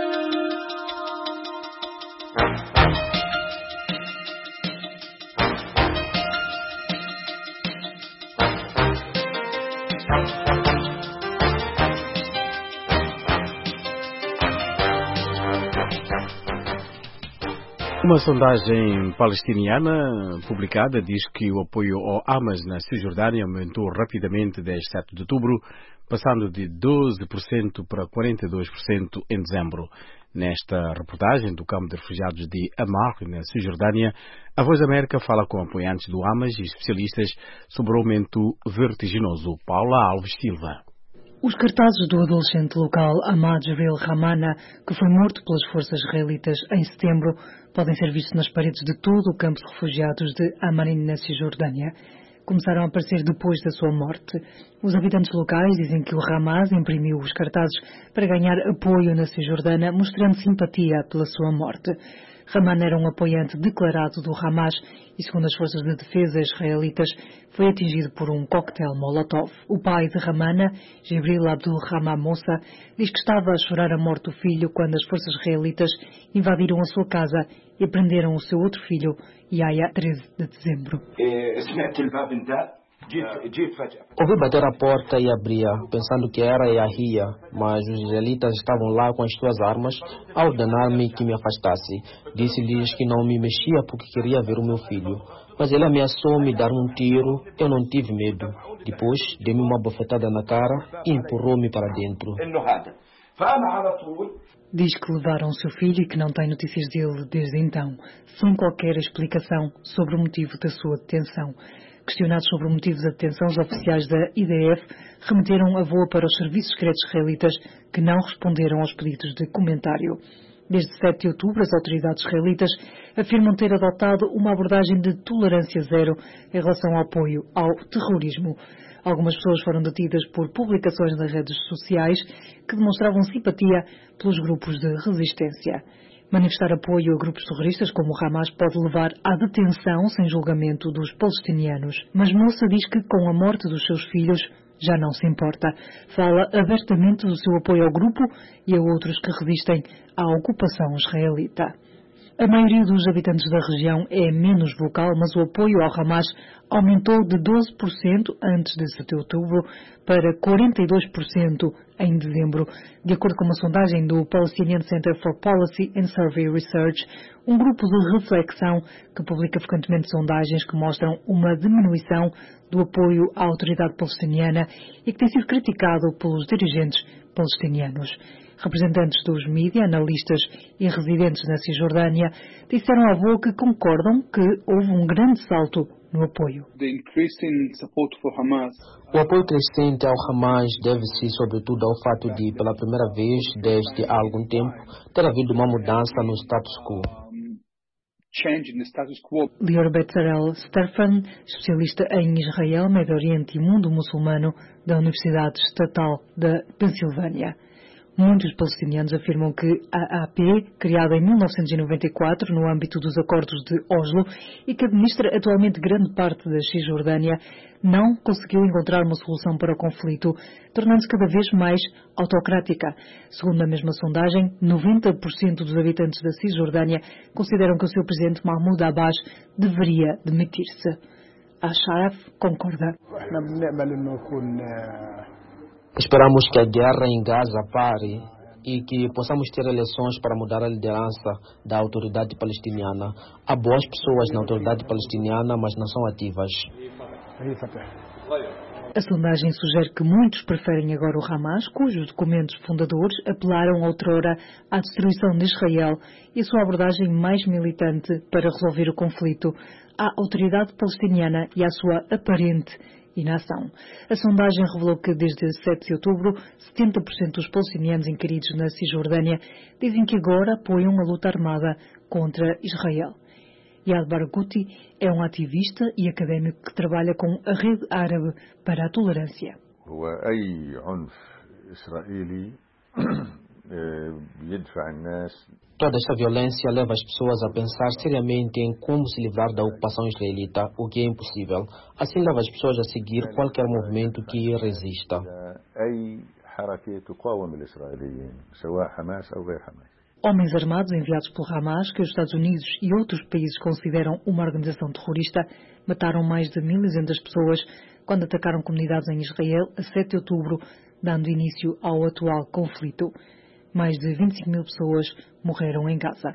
Uma sondagem palestiniana publicada diz que o apoio ao Hamas na Cisjordânia aumentou rapidamente desde 7 de outubro, passando de 12% para 42% em dezembro. Nesta reportagem do campo de refugiados de Amar, na Cisjordânia, a Voz da América fala com apoiantes do Hamas e especialistas sobre o aumento vertiginoso. Paula Alves Silva. Os cartazes do adolescente local Ahmad Jabril Hamana, que foi morto pelas forças israelitas em setembro, podem ser vistos nas paredes de todo o campo de refugiados de Amarim, na Cisjordânia. começaram a aparecer depois da sua morte. Os habitantes locais dizem que o Hamas imprimiu os cartazes para ganhar apoio na Cisjordânia, mostrando simpatia pela sua morte. Rahman era um apoiante declarado do Hamas e, segundo as forças de defesa israelitas, foi atingido por um coquetel Molotov. O pai de Rahman, Jibril Abdul Rahman Moussa, diz que estava a chorar a morte do filho quando as forças israelitas invadiram a sua casa e prenderam o seu outro filho, Yahya, 13 de dezembro. Ouvi bater a porta e abria, pensando que era Yahya, mas os israelitas estavam lá com as suas armas a ordenar-me que me afastasse. Disse-lhes que não me mexia porque queria ver o meu filho. Mas ele ameaçou me dar um tiro, eu não tive medo. Depois, deu-me uma bofetada na cara e empurrou-me para dentro. Diz que levaram o seu filho e que não tem notícias dele desde então, sem qualquer explicação sobre o motivo da sua detenção. Questionados sobre o motivo da detenção, os oficiais da IDF remeteram a voo para os serviços secretos israelitas, que não responderam aos pedidos de comentário. Desde 7 de outubro, as autoridades israelitas afirmam ter adotado uma abordagem de tolerância zero em relação ao apoio ao terrorismo. Algumas pessoas foram detidas por publicações nas redes sociais que demonstravam simpatia pelos grupos de resistência. Manifestar apoio a grupos terroristas como o Hamas pode levar à detenção sem julgamento dos palestinianos. Mas Moussa diz que com a morte dos seus filhos já não se importa. Fala abertamente do seu apoio ao grupo e a outros que resistem à ocupação israelita. A maioria dos habitantes da região é menos vocal, mas o apoio ao Hamas aumentou de 12% antes de 7 de outubro para 42% em dezembro, de acordo com uma sondagem do Palestinian Center for Policy and Survey Research, um grupo de reflexão que publica frequentemente sondagens que mostram uma diminuição do apoio à autoridade palestiniana e que tem sido criticado pelos dirigentes palestinianos. Representantes dos mídias, analistas e residentes na Cisjordânia disseram à VOA que concordam que houve um grande salto no apoio. O apoio crescente ao Hamas deve-se sobretudo ao fato de, pela primeira vez desde há algum tempo, ter havido uma mudança no status quo. Lior Betzalel Sterfan, especialista em Israel, Médio Oriente e mundo muçulmano da Universidade Estatal da Pensilvânia. Muitos palestinianos afirmam que a AP, criada em 1994 no âmbito dos acordos de Oslo e que administra atualmente grande parte da Cisjordânia, não conseguiu encontrar uma solução para o conflito, tornando-se cada vez mais autocrática. Segundo a mesma sondagem, 90% dos habitantes da Cisjordânia consideram que o seu presidente Mahmoud Abbas deveria demitir-se. Ashraf concorda. Esperamos que a guerra em Gaza pare e que possamos ter eleições para mudar a liderança da autoridade palestiniana. Há boas pessoas na autoridade palestiniana, mas não são ativas. A sondagem sugere que muitos preferem agora o Hamas, cujos documentos fundadores apelaram outrora à destruição de Israel e a sua abordagem mais militante para resolver o conflito, à autoridade palestiniana e à sua aparente inação. A sondagem revelou que desde 7 de outubro, 70% dos palestinianos inquiridos na Cisjordânia dizem que agora apoiam a luta armada contra Israel. Yad Barghouti é um ativista e académico que trabalha com a Rede Árabe para a Tolerância. Toda esta violência leva as pessoas a pensar seriamente em como se livrar da ocupação israelita, o que é impossível. Assim leva as pessoas a seguir qualquer movimento que resista. Homens armados enviados pelo Hamas, que os Estados Unidos e outros países consideram uma organização terrorista, mataram mais de 1.200 pessoas quando atacaram comunidades em Israel a 7 de outubro, dando início ao atual conflito. Mais de 25.000 pessoas morreram em Gaza.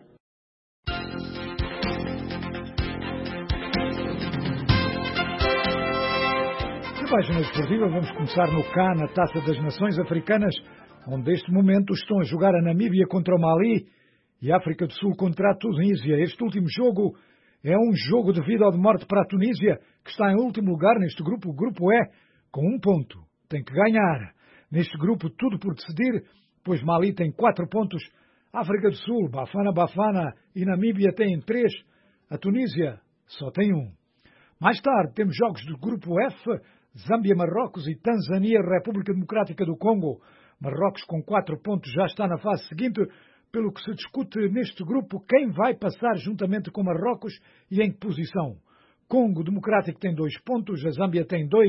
Na página esportiva vamos começar no CAN, a Taça das Nações Africanas, onde neste momento estão a jogar a Namíbia contra o Mali e a África do Sul contra a Tunísia. Este último jogo é um jogo de vida ou de morte para a Tunísia, que está em último lugar neste grupo, o grupo E, com 1 ponto. Tem que ganhar. Neste grupo tudo por decidir, pois Mali tem 4 pontos, África do Sul, Bafana e Namíbia têm 3, a Tunísia só tem 1. Mais tarde temos jogos do Grupo F, Zâmbia, Marrocos e Tanzânia, República Democrática do Congo. Marrocos com 4 pontos já está na fase seguinte, pelo que se discute neste grupo quem vai passar juntamente com Marrocos e em que posição. Congo Democrático tem 2 pontos, a Zâmbia tem 2,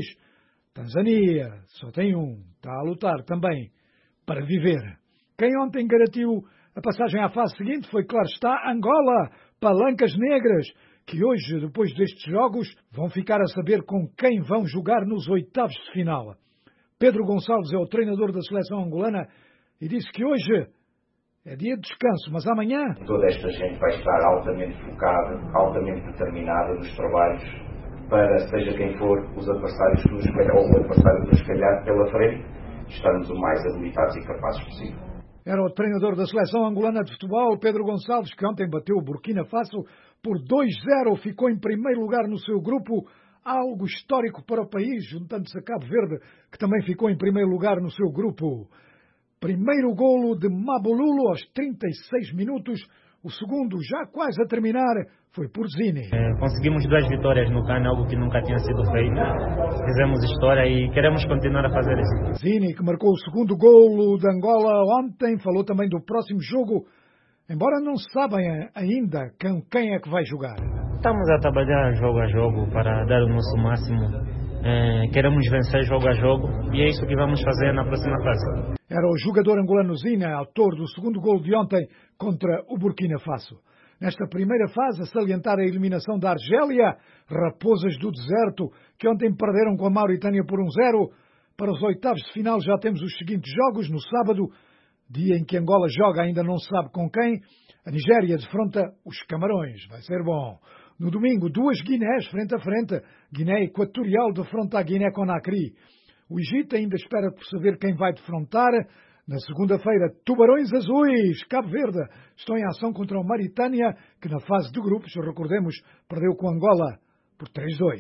Tanzânia só tem 1, está a lutar também para viver. Quem ontem garantiu a passagem à fase seguinte foi, claro está, Angola, Palancas Negras, que hoje, depois destes jogos, vão ficar a saber com quem vão jogar nos oitavos de final. Pedro Gonçalves é o treinador da seleção angolana e disse que hoje é dia de descanso, mas amanhã... Toda esta gente vai estar altamente focada, altamente determinada nos trabalhos para, seja quem for, os adversários que nos calhar, ou o adversário que nos calhar pela frente, estarmos o mais habilitados e capazes possível. Era o treinador da seleção angolana de futebol, Pedro Gonçalves, que ontem bateu o Burkina Faso por 2-0, ficou em primeiro lugar no seu grupo, algo histórico para o país, juntando-se a Cabo Verde, que também ficou em primeiro lugar no seu grupo. Primeiro golo de Mabululo aos 36 minutos, o segundo, já quase a terminar, foi por Zini. Conseguimos 2 vitórias no CAN, algo que nunca tinha sido feito. Fizemos história e queremos continuar a fazer isso. Zini, que marcou o segundo golo de Angola ontem, falou também do próximo jogo, embora não sabem ainda quem é que vai jogar. Estamos a trabalhar jogo a jogo para dar o nosso máximo. Queremos vencer jogo a jogo e é isso que vamos fazer na próxima fase. Era o jogador angolano Zina, autor do segundo golo de ontem contra o Burkina Faso. Nesta primeira fase, a salientar a eliminação da Argélia, Raposas do Deserto, que ontem perderam com a Mauritânia por 1-0. Para os oitavos de final já temos os seguintes jogos. No sábado, dia em que Angola joga, ainda não se sabe com quem. A Nigéria defronta os Camarões, vai ser bom. No domingo, 2 Guinés frente a frente. Guiné Equatorial defronta a Guiné-Conakry. O Egito ainda espera por saber quem vai defrontar. Na segunda-feira, Tubarões Azuis, Cabo Verde, estão em ação contra o Mauritânia, que na fase de grupos, recordemos, perdeu com Angola por 3-2.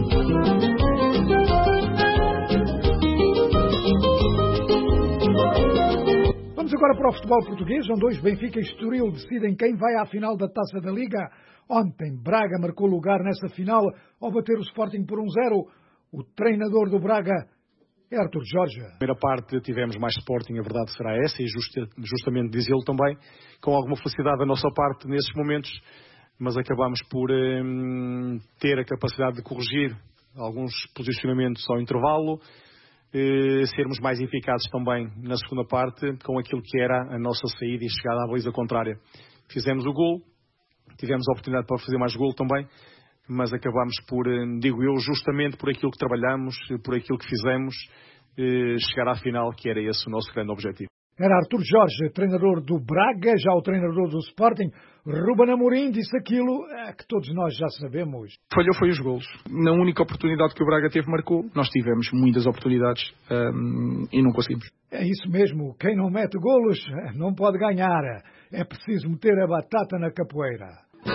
Vamos agora para o futebol português, onde hoje Benfica e Estoril decidem quem vai à final da Taça da Liga. Ontem, Braga marcou lugar nessa final ao bater o Sporting por 1-0. O treinador do Braga é Artur Jorge. Na primeira parte tivemos mais Sporting, a verdade será essa, e justamente dizê-lo também, com alguma felicidade da nossa parte nesses momentos, mas acabámos por ter a capacidade de corrigir alguns posicionamentos ao intervalo, sermos mais eficazes também na segunda parte, com aquilo que era a nossa saída e chegada à baliza contrária. Fizemos o gol, tivemos a oportunidade para fazer mais gol também, mas acabámos por, digo eu, justamente por aquilo que trabalhamos, por aquilo que fizemos, chegar à final, que era esse o nosso grande objetivo. Era Artur Jorge, treinador do Braga, já o treinador do Sporting. Ruben Amorim disse aquilo que todos nós já sabemos. Falhou foi os golos. Na única oportunidade que o Braga teve, marcou. Nós tivemos muitas oportunidades e não conseguimos. É isso mesmo. Quem não mete golos não pode ganhar. É preciso meter a batata na capoeira.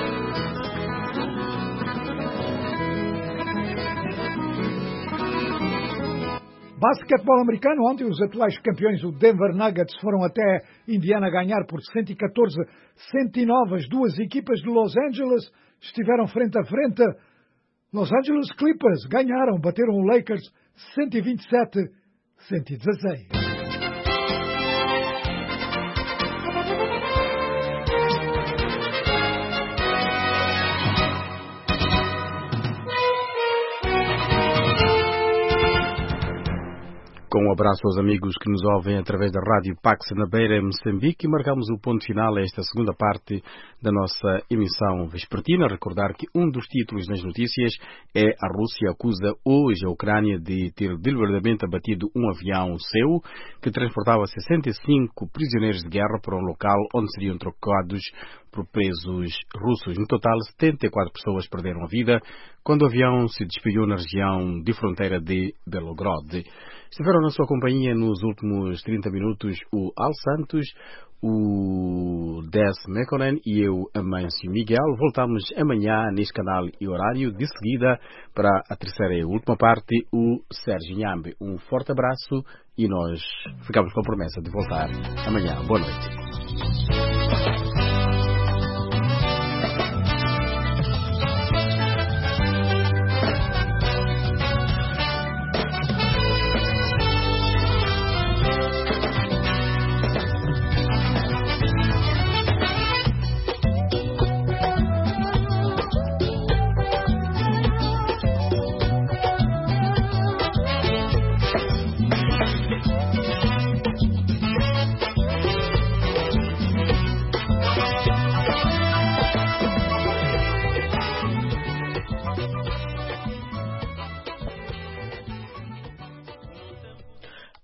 Basquetebol americano, ontem os atuais campeões, o Denver Nuggets, foram até Indiana ganhar por 114-109. As duas equipas de Los Angeles estiveram frente a frente. Los Angeles Clippers ganharam, bateram o Lakers 127-116. Com um abraço aos amigos que nos ouvem através da Rádio Pax na Beira, em Moçambique, e marcamos o ponto final a esta segunda parte da nossa emissão vespertina. Recordar que um dos títulos nas notícias é: a Rússia acusa hoje a Ucrânia de ter deliberadamente abatido um avião seu que transportava 65 prisioneiros de guerra para um local onde seriam trocados por presos russos. No total, 74 pessoas perderam a vida quando o avião se despeou na região de fronteira de Belgorod. Estiveram na sua companhia nos últimos 30 minutos o Al Santos, o Des Mekonen e eu, Amâncio Miguel. Voltamos amanhã neste canal e horário. De seguida, para a terceira e última parte, o Sérgio Nhambe. Um forte abraço e nós ficamos com a promessa de voltar amanhã. Boa noite.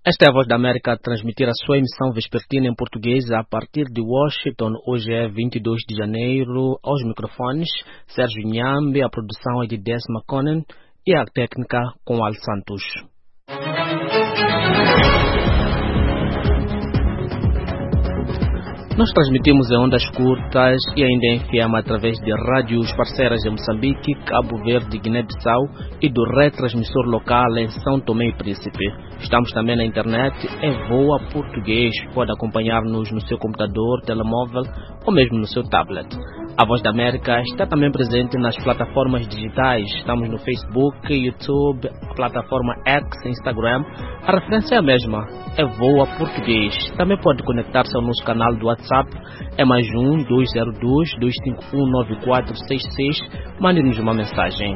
Esta é a Voz da América a transmitir a sua emissão vespertina em português a partir de Washington. Hoje é 22 de janeiro. Aos microfones, Sérgio Nhambe, a produção é de Desma Conan e a técnica com Al Santos. Nós transmitimos em ondas curtas e ainda em FM através de rádios parceiras em Moçambique, Cabo Verde, Guiné-Bissau e do retransmissor local em São Tomé e Príncipe. Estamos também na internet em Voa Português. Pode acompanhar-nos no seu computador, telemóvel ou mesmo no seu tablet. A Voz da América está também presente nas plataformas digitais. Estamos no Facebook, YouTube, plataforma X, Instagram. A referência é a mesma, é Voa Português. Também pode conectar-se ao nosso canal do WhatsApp, é +1 202 251 9466. Mande-nos uma mensagem.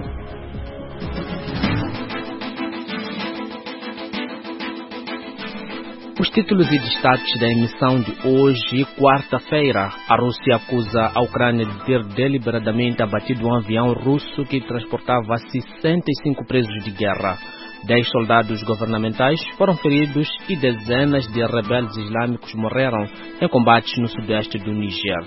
Os títulos e destaques da emissão de hoje, quarta-feira. A Rússia acusa a Ucrânia de ter deliberadamente abatido um avião russo que transportava 65 presos de guerra. 10 soldados governamentais foram feridos e dezenas de rebeldes islâmicos morreram em combates no sudeste do Níger.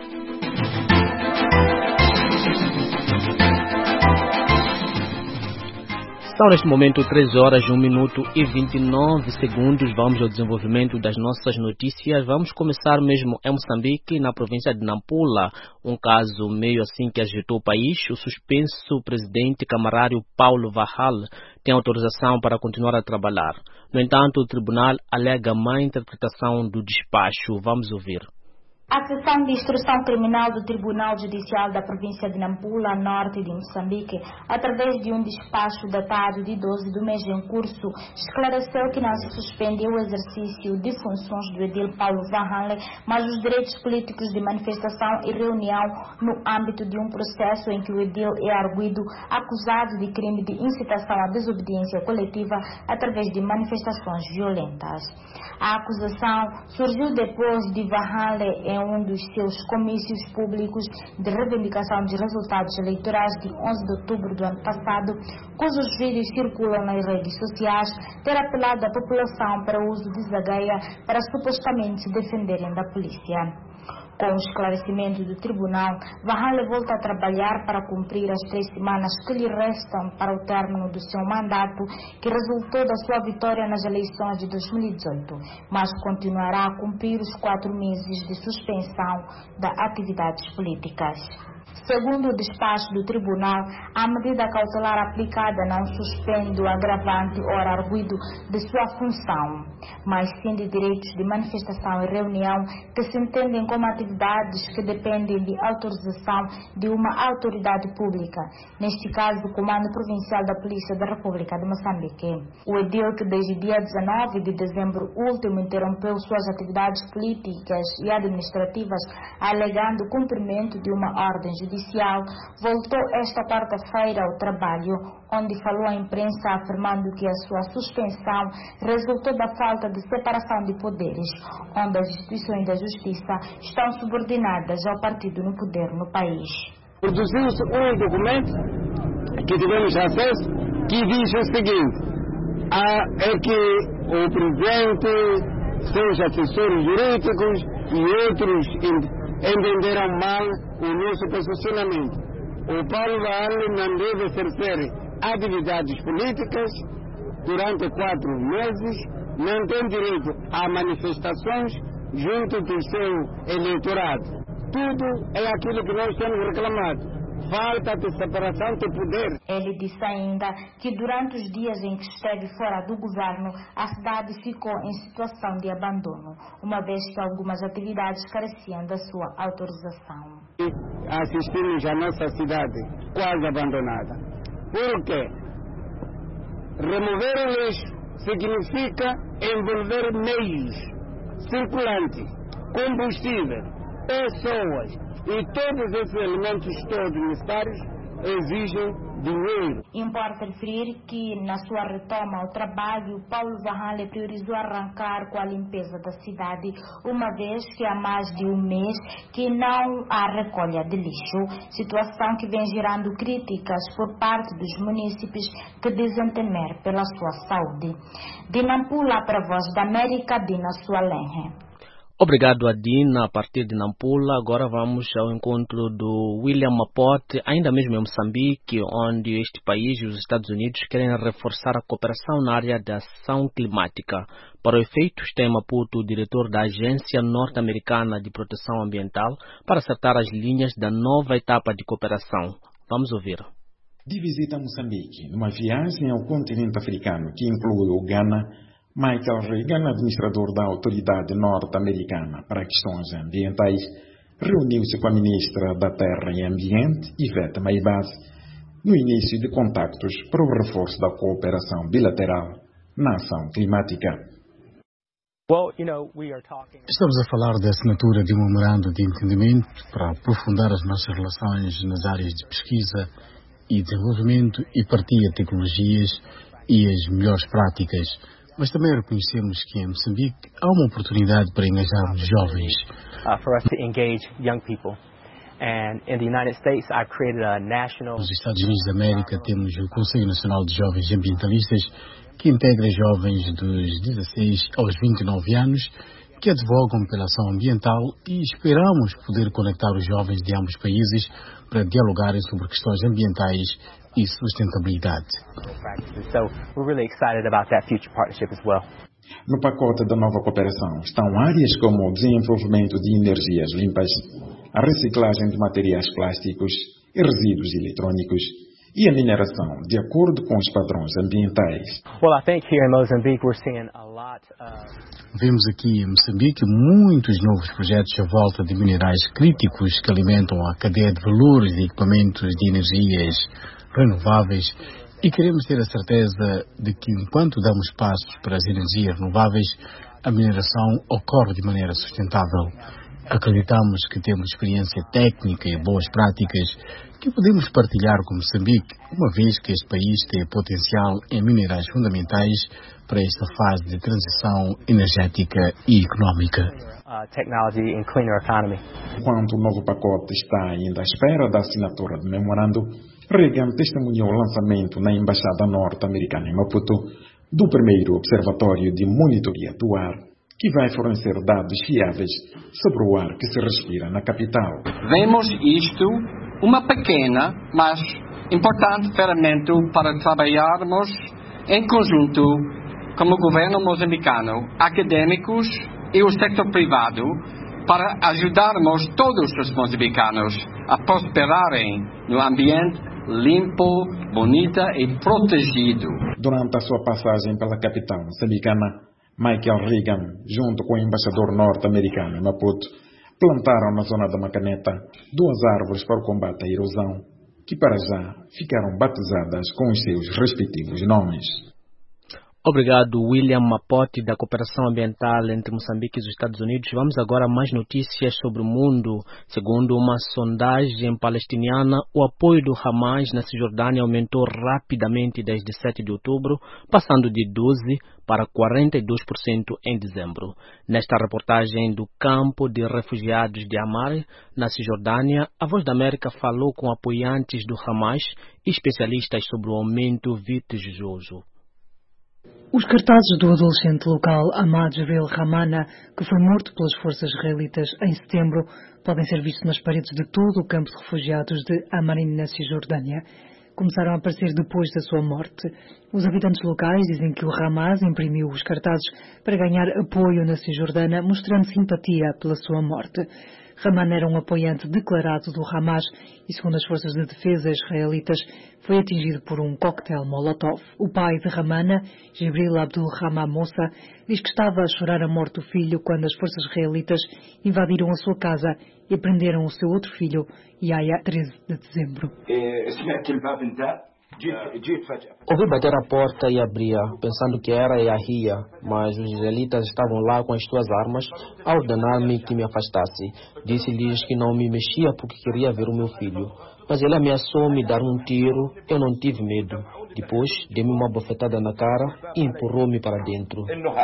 São neste momento 3 horas, 1 minuto e 29 segundos. Vamos ao desenvolvimento das nossas notícias. Vamos começar mesmo em Moçambique, na província de Nampula. Um caso meio assim que agitou o país. O suspenso presidente camarário Paulo Varral tem autorização para continuar a trabalhar. No entanto, o tribunal alega má interpretação do despacho. Vamos ouvir. A Seção de Instrução Criminal do Tribunal Judicial da província de Nampula, norte de Moçambique, através de um despacho datado de 12 do mês em curso, esclareceu que não se suspendeu o exercício de funções do edil Paulo Varral, mas os direitos políticos de manifestação e reunião no âmbito de um processo em que o edil é arguido acusado de crime de incitação à desobediência coletiva através de manifestações violentas. A acusação surgiu depois de Varral, em um dos seus comícios públicos de reivindicação de resultados eleitorais de 11 de outubro do ano passado, cujos vídeos circulam nas redes sociais, ter apelado à população para o uso de zagaia para supostamente se defenderem da polícia. Com o esclarecimento do tribunal, Varral volta a trabalhar para cumprir as 3 semanas que lhe restam para o término do seu mandato, que resultou da sua vitória nas eleições de 2018, mas continuará a cumprir os 4 meses de suspensão das atividades políticas. Segundo o despacho do tribunal, a medida cautelar aplicada não suspende o agravante ou arguido de sua função, mas sim de direitos de manifestação e reunião que se entendem como atividades que dependem de autorização de uma autoridade pública, neste caso o Comando Provincial da Polícia da República de Moçambique. O edil, que desde dia 19 de dezembro último interrompeu suas atividades políticas e administrativas alegando cumprimento de uma ordem judicial, voltou esta quarta-feira ao trabalho, onde falou à imprensa afirmando que a sua suspensão resultou da falta de separação de poderes, onde as instituições da justiça estão subordinadas ao partido no poder no país. Produziu-se um documento que tivemos acesso que diz o seguinte: é que o presidente, seus assessores jurídicos e outros entenderam mal o nosso posicionamento. O Paulo Varral não deve exercer atividades políticas durante 4 meses, não tem direito a manifestações junto do seu eleitorado. Tudo é aquilo que nós temos reclamado. Falta de separação de poder. Ele disse ainda que durante os dias em que esteve fora do governo, a cidade ficou em situação de abandono, uma vez que algumas atividades careciam da sua autorização. Assistimos a nossa cidade quase abandonada. Por quê? Remover o lixo significa envolver meios circulantes, combustível, pessoas. E todos esses elementos todos necessários exigem dinheiro. Importa referir que, na sua retoma ao trabalho, Paulo Vahanle priorizou arrancar com a limpeza da cidade, uma vez que há mais de um mês que não há recolha de lixo, situação que vem gerando críticas por parte dos munícipes que dizem temer pela sua saúde. De Nampula para a Voz da América, Dina Sualenhe. Obrigado, Adina. A partir de Nampula, agora vamos ao encontro do William Mapote, ainda mesmo em Moçambique, onde este país e os Estados Unidos querem reforçar a cooperação na área da ação climática. Para o efeito, está em Maputo o diretor da Agência Norte-Americana de Proteção Ambiental para acertar as linhas da nova etapa de cooperação. Vamos ouvir. De visita a Moçambique, numa viagem ao continente africano que inclui o Ghana, Michael Regan, administrador da Autoridade Norte-Americana para Questões Ambientais, reuniu-se com a ministra da Terra e Ambiente, Ivete Maibase, no início de contactos para o reforço da cooperação bilateral na ação climática. Estamos a falar da assinatura de um memorando de entendimento para aprofundar as nossas relações nas áreas de pesquisa e desenvolvimento e partilha de tecnologias e as melhores práticas. Mas também reconhecemos que em Moçambique há uma oportunidade para engajarmos jovens. Nos Estados Unidos da América temos o Conselho Nacional de Jovens Ambientalistas, que integra jovens dos 16 aos 29 anos, que advogam pela ação ambiental, e esperamos poder conectar os jovens de ambos países para dialogarem sobre questões ambientais e sustentabilidade. No pacote da nova cooperação estão áreas como o desenvolvimento de energias limpas, a reciclagem de materiais plásticos e resíduos eletrônicos e a mineração, de acordo com os padrões ambientais. Vemos aqui em Moçambique muitos novos projetos à volta de minerais críticos que alimentam a cadeia de valores de equipamentos de energias renováveis, e queremos ter a certeza de que, enquanto damos passos para as energias renováveis, a mineração ocorre de maneira sustentável. Acreditamos que temos experiência técnica e boas práticas que podemos partilhar com Moçambique, uma vez que este país tem potencial em minerais fundamentais para esta fase de transição energética e económica. Enquanto o novo pacote está ainda à espera da assinatura do memorando, Reagan testemunhou o lançamento na Embaixada Norte-Americana em Maputo do primeiro Observatório de Monitoria do Ar, que vai fornecer dados fiáveis sobre o ar que se respira na capital. Vemos isto uma pequena, mas importante ferramenta para trabalharmos em conjunto como o governo moçambicano, acadêmicos e o setor privado para ajudarmos todos os moçambicanos a prosperarem no ambiente limpo, bonita e protegido. Durante a sua passagem pela capital moçambicana, Michael Regan, junto com o embaixador norte-americano em Maputo, plantaram na zona da Macaneta 2 árvores para o combate à erosão, que para já ficaram batizadas com os seus respectivos nomes. Obrigado, William Mapote, da Cooperação Ambiental entre Moçambique e os Estados Unidos. Vamos agora a mais notícias sobre o mundo. Segundo uma sondagem palestiniana, o apoio do Hamas na Cisjordânia aumentou rapidamente desde 7 de outubro, passando de 12% para 42% em dezembro. Nesta reportagem do campo de refugiados de Amar, na Cisjordânia, a Voz da América falou com apoiantes do Hamas e especialistas sobre o aumento vertiginoso. Os cartazes do adolescente local Ahmad Javel Ramana, que foi morto pelas forças israelitas em setembro, podem ser vistos nas paredes de todo o campo de refugiados de Amarim, na Cisjordânia. Começaram a aparecer depois da sua morte. Os habitantes locais dizem que o Hamas imprimiu os cartazes para ganhar apoio na Cisjordânia, mostrando simpatia pela sua morte. Ramana era um apoiante declarado do Hamas e, segundo as forças de defesa israelitas, foi atingido por um coquetel Molotov. O pai de Ramana, Jibril Abdul Rahman Moussa, diz que estava a chorar a morte do filho quando as forças israelitas invadiram a sua casa e prenderam o seu outro filho, Yahya, 13 de dezembro. Ouvi bater a porta e abria, pensando que era Yahia, mas os israelitas estavam lá com as suas armas a ordenar-me que me afastasse. Disse-lhes que não me mexia porque queria ver o meu filho. Mas ele ameaçou me dar um tiro, eu não tive medo. Depois, deu-me uma bofetada na cara e empurrou-me para dentro.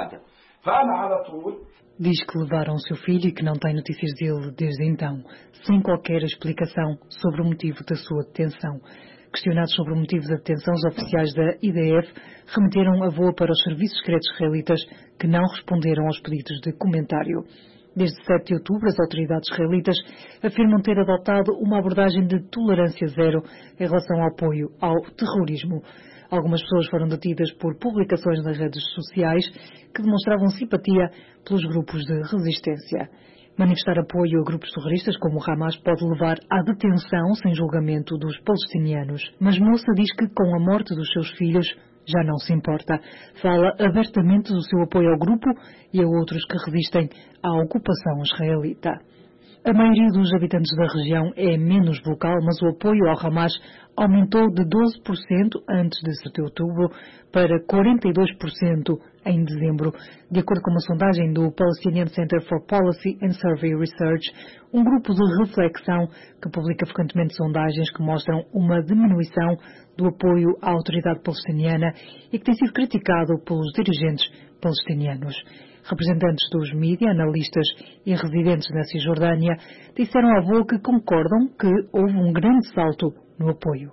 Diz que levaram o seu filho e que não tem notícias dele desde então, sem qualquer explicação sobre o motivo da sua detenção. Questionados sobre o motivo da detenção, os oficiais da IDF remeteram a voo para os serviços secretos israelitas, que não responderam aos pedidos de comentário. Desde 7 de outubro, as autoridades israelitas afirmam ter adotado uma abordagem de tolerância zero em relação ao apoio ao terrorismo. Algumas pessoas foram detidas por publicações nas redes sociais que demonstravam simpatia pelos grupos de resistência. Manifestar apoio a grupos terroristas como o Hamas pode levar à detenção sem julgamento dos palestinianos. Mas Moussa diz que com a morte dos seus filhos já não se importa. Fala abertamente do seu apoio ao grupo e a outros que resistem à ocupação israelita. A maioria dos habitantes da região é menos vocal, mas o apoio ao Hamas aumentou de 12% antes de 7 de outubro para 42% em dezembro, de acordo com uma sondagem do Palestinian Center for Policy and Survey Research, um grupo de reflexão que publica frequentemente sondagens que mostram uma diminuição do apoio à autoridade palestiniana e que tem sido criticado pelos dirigentes palestinianos. Representantes dos mídias, analistas e residentes na Cisjordânia disseram à VOA que concordam que houve um grande salto no apoio.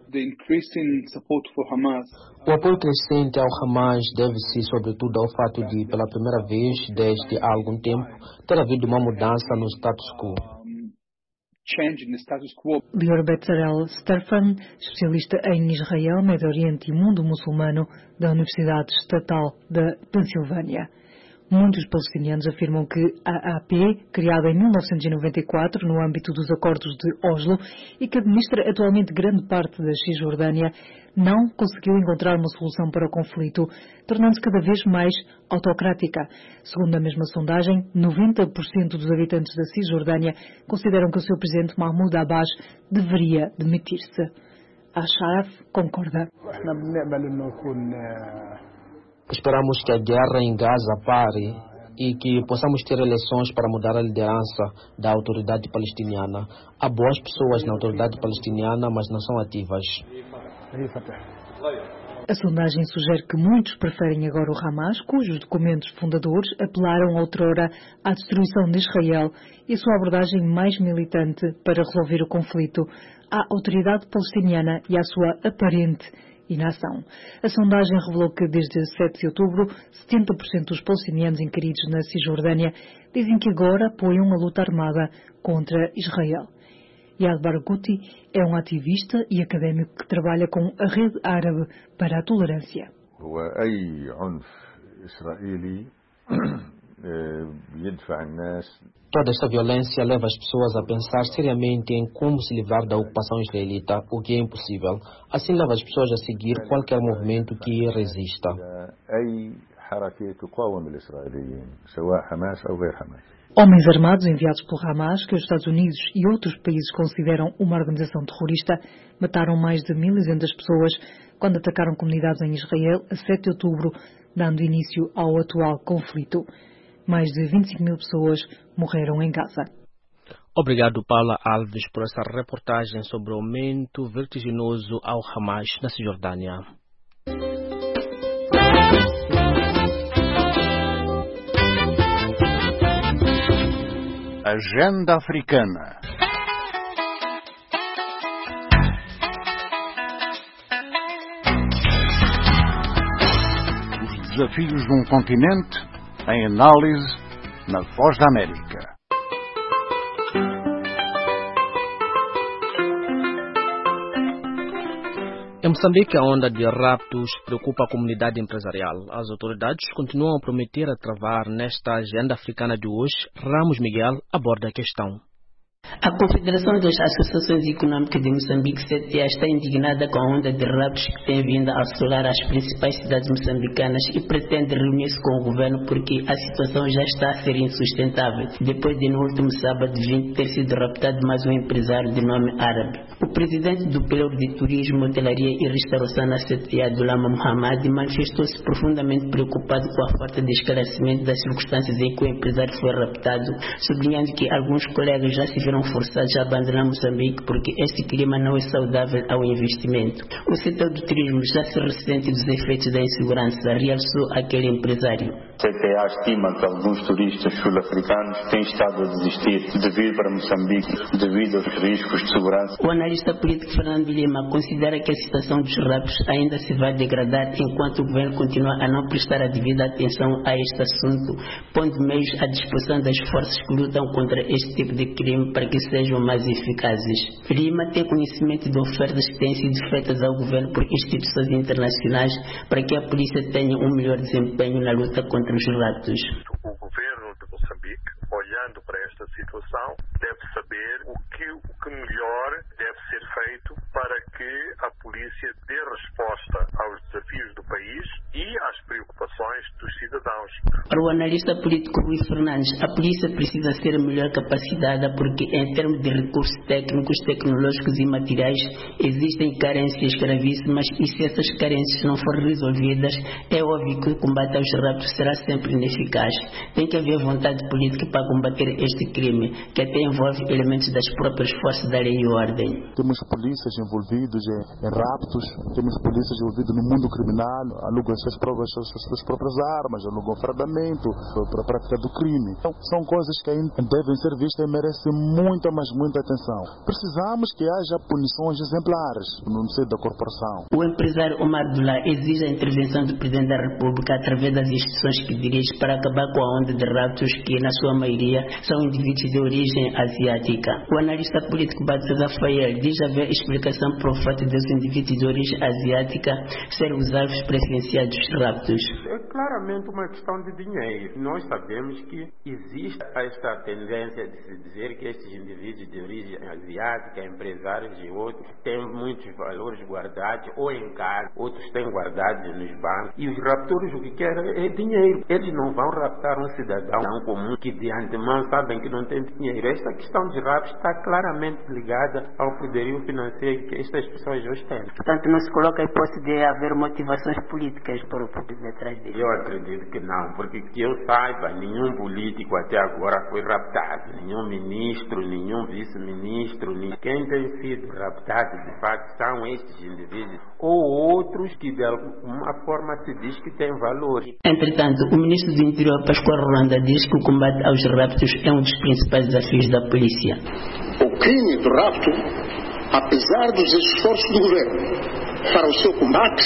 O apoio crescente ao Hamas deve-se sobretudo ao fato de, pela primeira vez desde há algum tempo, ter havido uma mudança no status quo. Lior Betzalel Sterfan, especialista em Israel, Médio Oriente e mundo muçulmano da Universidade Estatal da Pensilvânia. Muitos palestinianos afirmam que a AP, criada em 1994 no âmbito dos acordos de Oslo e que administra atualmente grande parte da Cisjordânia, não conseguiu encontrar uma solução para o conflito, tornando-se cada vez mais autocrática. Segundo a mesma sondagem, 90% dos habitantes da Cisjordânia consideram que o seu presidente Mahmoud Abbas deveria demitir-se. Ashraf concorda. Esperamos que a guerra em Gaza pare e que possamos ter eleições para mudar a liderança da autoridade palestiniana. Há boas pessoas na autoridade palestiniana, mas não são ativas. A sondagem sugere que muitos preferem agora o Hamas, cujos documentos fundadores apelaram outrora à destruição de Israel e a sua abordagem mais militante para resolver o conflito, à autoridade palestiniana e à sua aparente inação. A sondagem revelou que desde 7 de outubro, 70% dos palestinianos inquiridos na Cisjordânia dizem que agora apoiam a luta armada contra Israel. Yad Barghouti é um ativista e académico que trabalha com a Rede Árabe para a Tolerância. Toda esta violência leva as pessoas a pensar seriamente em como se livrar da ocupação israelita, o que é impossível. Assim leva as pessoas a seguir qualquer movimento que resista. Homens armados enviados pelo Hamas, que os Estados Unidos e outros países consideram uma organização terrorista, mataram mais de 1.200 pessoas quando atacaram comunidades em Israel a 7 de outubro, dando início ao atual conflito. Mais de 25.000 pessoas morreram em Gaza. Obrigado, Paula Alves, por essa reportagem sobre o aumento vertiginoso ao Hamas na Cisjordânia. Agenda Africana. Os desafios de um continente em análise na Voz da América. Em Moçambique, a onda de raptos preocupa a comunidade empresarial. As autoridades continuam a prometer a travar nesta agenda africana de hoje. Ramos Miguel aborda a questão. A Confederação das Associações Econômicas de Moçambique, CTA, está indignada com a onda de raptos que tem vindo a assolar as principais cidades moçambicanas e pretende reunir-se com o governo porque a situação já está a ser insustentável, depois de no último sábado 20 ter sido raptado mais um empresário de nome árabe. O presidente do Pelouro de Turismo, Hotelaria e Restauração na CTA, Dulama Muhammad, manifestou-se profundamente preocupado com a falta de esclarecimento das circunstâncias em que o empresário foi raptado, sublinhando que alguns colegas já se viram forçados a abandonar Moçambique porque este clima não é saudável ao investimento. O setor do turismo já se ressente dos efeitos da insegurança, realçou aquele empresário. A CTA estima que alguns turistas sul-africanos têm estado a desistir de vir para Moçambique devido aos riscos de segurança. O analista político Fernando Lima considera que a situação dos raptos ainda se vai degradar enquanto o governo continua a não prestar a devida atenção a este assunto, pondo meios à disposição das forças que lutam contra este tipo de crime para que sejam mais eficazes. Lima tem conhecimento de ofertas que têm sido feitas ao governo por instituições internacionais para que a polícia tenha um melhor desempenho na luta contra os raptos. O governo de Moçambique, olhando para esta situação, deve saber o que melhor deve ser feito para que a polícia dê resposta aos desafios do país e às preocupações dos cidadãos. Para o analista político Rui Fernandes, a polícia precisa ser melhor capacitada porque, em termos de recursos técnicos, tecnológicos e materiais, existem carências gravíssimas e se essas carências não forem resolvidas, é óbvio que o combate aos raptos será sempre ineficaz. Tem que haver vontade política para combater este crime, que até envolve elementos das próprias forças da lei e ordem. Temos polícias envolvidos em raptos, temos polícias envolvidos no mundo criminal, alugam suas próprias armas, alugam fardamento para a prática do crime. Então, são coisas que ainda devem ser vistas e merecem muita atenção. Precisamos que haja punições exemplares no seio da corporação. O empresário Omar Dulá exige a intervenção do Presidente da República através das instituições que dirige para acabar com a onda de raptos que, na sua maioria, são indivíduos de origem asiática. O analista político Badza Rafael diz haver explicação para o fato dos indivíduos de origem asiática serem os alvos preferenciados dos raptos. É claramente uma questão de dinheiro. Nós sabemos que existe esta tendência de se dizer que estes indivíduos de origem asiática, empresários e outros, têm muitos valores guardados ou em casa, outros têm guardados nos bancos. E os raptores o que querem é dinheiro. Eles não vão raptar um cidadão comum que de antemão sabem que não tem dinheiro. Esta questão de raptos está claramente ligada ao poderio financeiro que estas pessoas hoje têm. Portanto, não se coloca a hipótese de haver motivações políticas para o público detrás deles? Eu acredito que não, porque que eu saiba, nenhum político até agora foi raptado, nenhum ministro, nenhum vice-ministro, quem tem sido raptado de facto são estes indivíduos ou outros que de alguma forma se diz que têm valor. Entretanto, o ministro do Interior, Pascoal Rolanda, diz que o combate aos raptos é um dos principais desafios da polícia. O crime do rapto, apesar dos esforços do governo para o seu combate,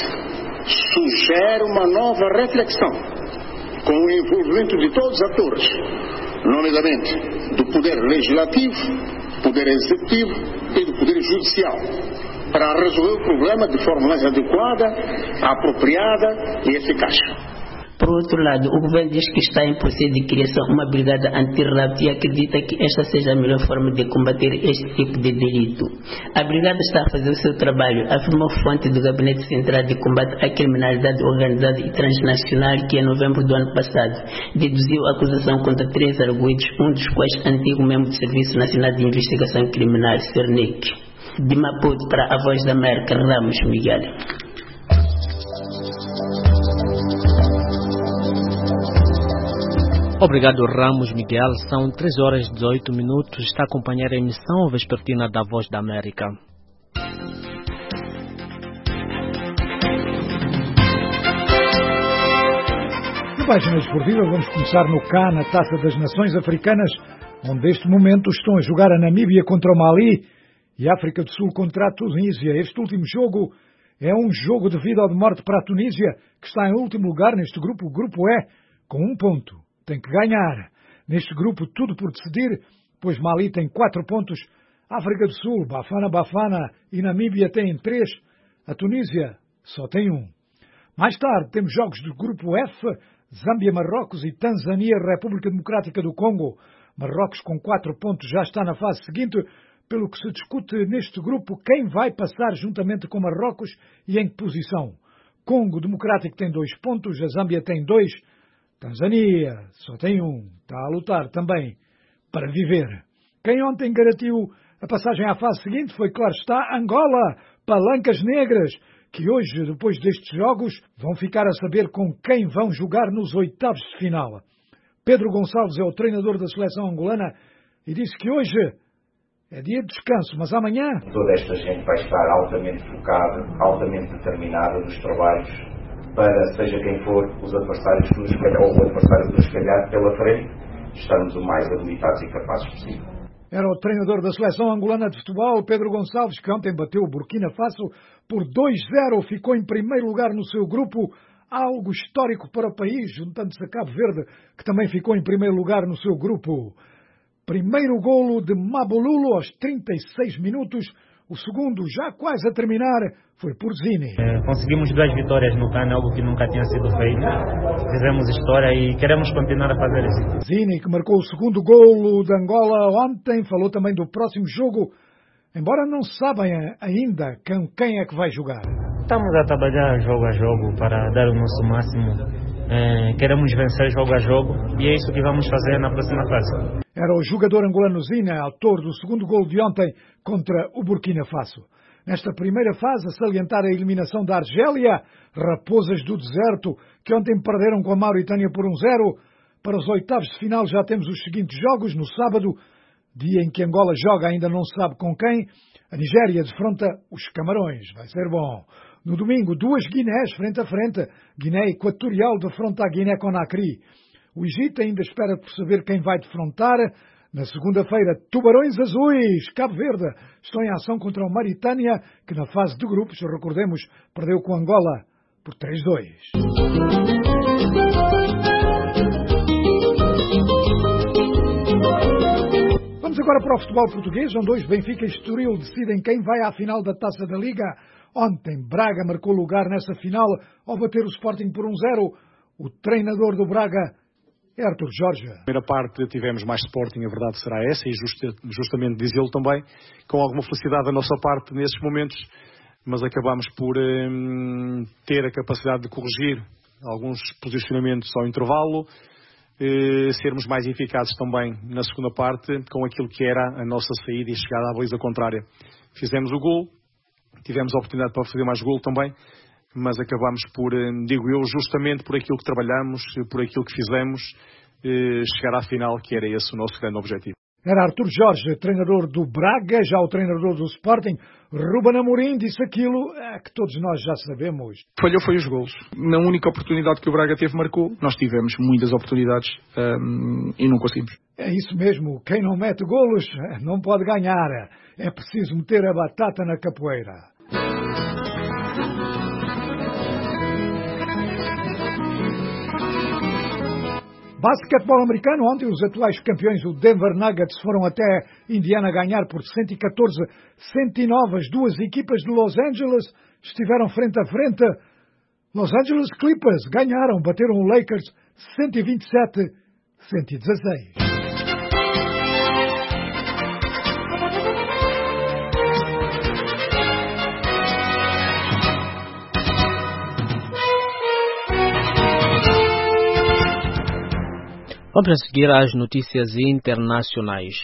sugere uma nova reflexão com o envolvimento de todos os atores, nomeadamente do poder legislativo, poder executivo e do poder judicial, para resolver o problema de forma mais adequada, apropriada e eficaz. Por outro lado, o governo diz que está em processo de criação de uma brigada anti-rapto e acredita que esta seja a melhor forma de combater este tipo de delito. A brigada está a fazer o seu trabalho, afirmou fonte do Gabinete Central de Combate à Criminalidade Organizada e Transnacional que, em novembro do ano passado, deduziu acusação contra 3 arguidos, um dos quais antigo membro do Serviço Nacional de Investigação Criminal, SERNIC. De Maputo para a Voz da América, Ramos Miguel. Obrigado, Ramos Miguel. São 3 horas e 18 minutos. Está a acompanhar a emissão vespertina da Voz da América. Na página esportiva vamos começar no CAN, na Taça das Nações Africanas, onde neste momento estão a jogar a Namíbia contra o Mali e a África do Sul contra a Tunísia. Este último jogo é um jogo de vida ou de morte para a Tunísia, que está em último lugar neste grupo, o Grupo E, com 1 ponto. Tem que ganhar. Neste grupo, tudo por decidir, pois Mali tem 4 pontos, África do Sul, Bafana e Namíbia têm 3, a Tunísia só tem 1. Mais tarde, temos jogos do Grupo F, Zâmbia, Marrocos e Tanzânia, República Democrática do Congo. Marrocos, com 4 pontos, já está na fase seguinte, pelo que se discute neste grupo quem vai passar juntamente com Marrocos e em que posição. Congo Democrático tem 2 pontos, a Zâmbia tem 2, Tanzânia só tem 1, está a lutar também para viver. Quem ontem garantiu a passagem à fase seguinte foi, claro está, Angola, Palancas Negras, que hoje, depois destes jogos, vão ficar a saber com quem vão jogar nos oitavos de final. Pedro Gonçalves é o treinador da seleção angolana e disse que hoje é dia de descanso, mas amanhã... Toda esta gente vai estar altamente focada, altamente determinada nos trabalhos para, seja quem for, os adversários que nos calhar, ou o adversário que nos calhar pela frente, estarmos o mais habilitados e capazes possível. Era o treinador da seleção angolana de futebol, Pedro Gonçalves, que ontem bateu o Burkina Faso por 2-0, ficou em primeiro lugar no seu grupo, algo histórico para o país, juntando-se a Cabo Verde, que também ficou em primeiro lugar no seu grupo. Primeiro golo de Mabululo aos 36 minutos, o segundo, já quase a terminar, foi por Zini. Conseguimos 2 vitórias no CAN, algo que nunca tinha sido feito. Fizemos história e queremos continuar a fazer isso. Zini, que marcou o segundo golo de Angola ontem, falou também do próximo jogo, embora não sabem ainda quem é que vai jogar. Estamos a trabalhar jogo a jogo para dar o nosso máximo. Queremos vencer jogo a jogo e é isso que vamos fazer na próxima fase. Era o jogador angolano Zina, autor do segundo golo de ontem contra o Burkina Faso. Nesta primeira fase, a salientar a eliminação da Argélia, Raposas do Deserto, que ontem perderam com a Mauritânia por 1-0. Para os oitavos de final já temos os seguintes jogos. No sábado, dia em que Angola joga, ainda não se sabe com quem. A Nigéria defronta os Camarões, vai ser bom. No domingo, 2 Guinés frente a frente. Guiné Equatorial defronta a Guiné-Conakry. O Egito ainda espera por saber quem vai defrontar. Na segunda-feira, Tubarões Azuis, Cabo Verde, estão em ação contra o Mauritânia, que na fase de grupos, recordemos, perdeu com Angola por 3-2. Vamos agora para o futebol português, onde hoje Benfica e Estoril decidem quem vai à final da Taça da Liga. Ontem, Braga marcou lugar nessa final ao bater o Sporting por 1-0. O treinador do Braga é Artur Jorge. Na primeira parte tivemos mais Sporting, a verdade será essa, e justamente dizê-lo também, com alguma felicidade da nossa parte nesses momentos, mas acabámos por ter a capacidade de corrigir alguns posicionamentos ao intervalo, sermos mais eficazes também na segunda parte, com aquilo que era a nossa saída e chegada à baliza contrária. Fizemos o gol, tivemos a oportunidade para fazer mais gol também, mas acabámos por, digo eu, justamente por aquilo que trabalhamos, por aquilo que fizemos, chegar à final, que era esse o nosso grande objetivo. Era Artur Jorge, treinador do Braga, já o treinador do Sporting. Ruben Amorim disse aquilo que todos nós já sabemos. Falhou foi os golos. Na única oportunidade que o Braga teve, marcou. Nós tivemos muitas oportunidades e não conseguimos. É isso mesmo. Quem não mete golos não pode ganhar. É preciso meter a batata na capoeira. Basquetebol americano, ontem os atuais campeões, o Denver Nuggets, foram até Indiana ganhar por 114-109. As duas equipas de Los Angeles estiveram frente a frente. Los Angeles Clippers ganharam, bateram o Lakers 127-116. Vamos a seguir às notícias internacionais.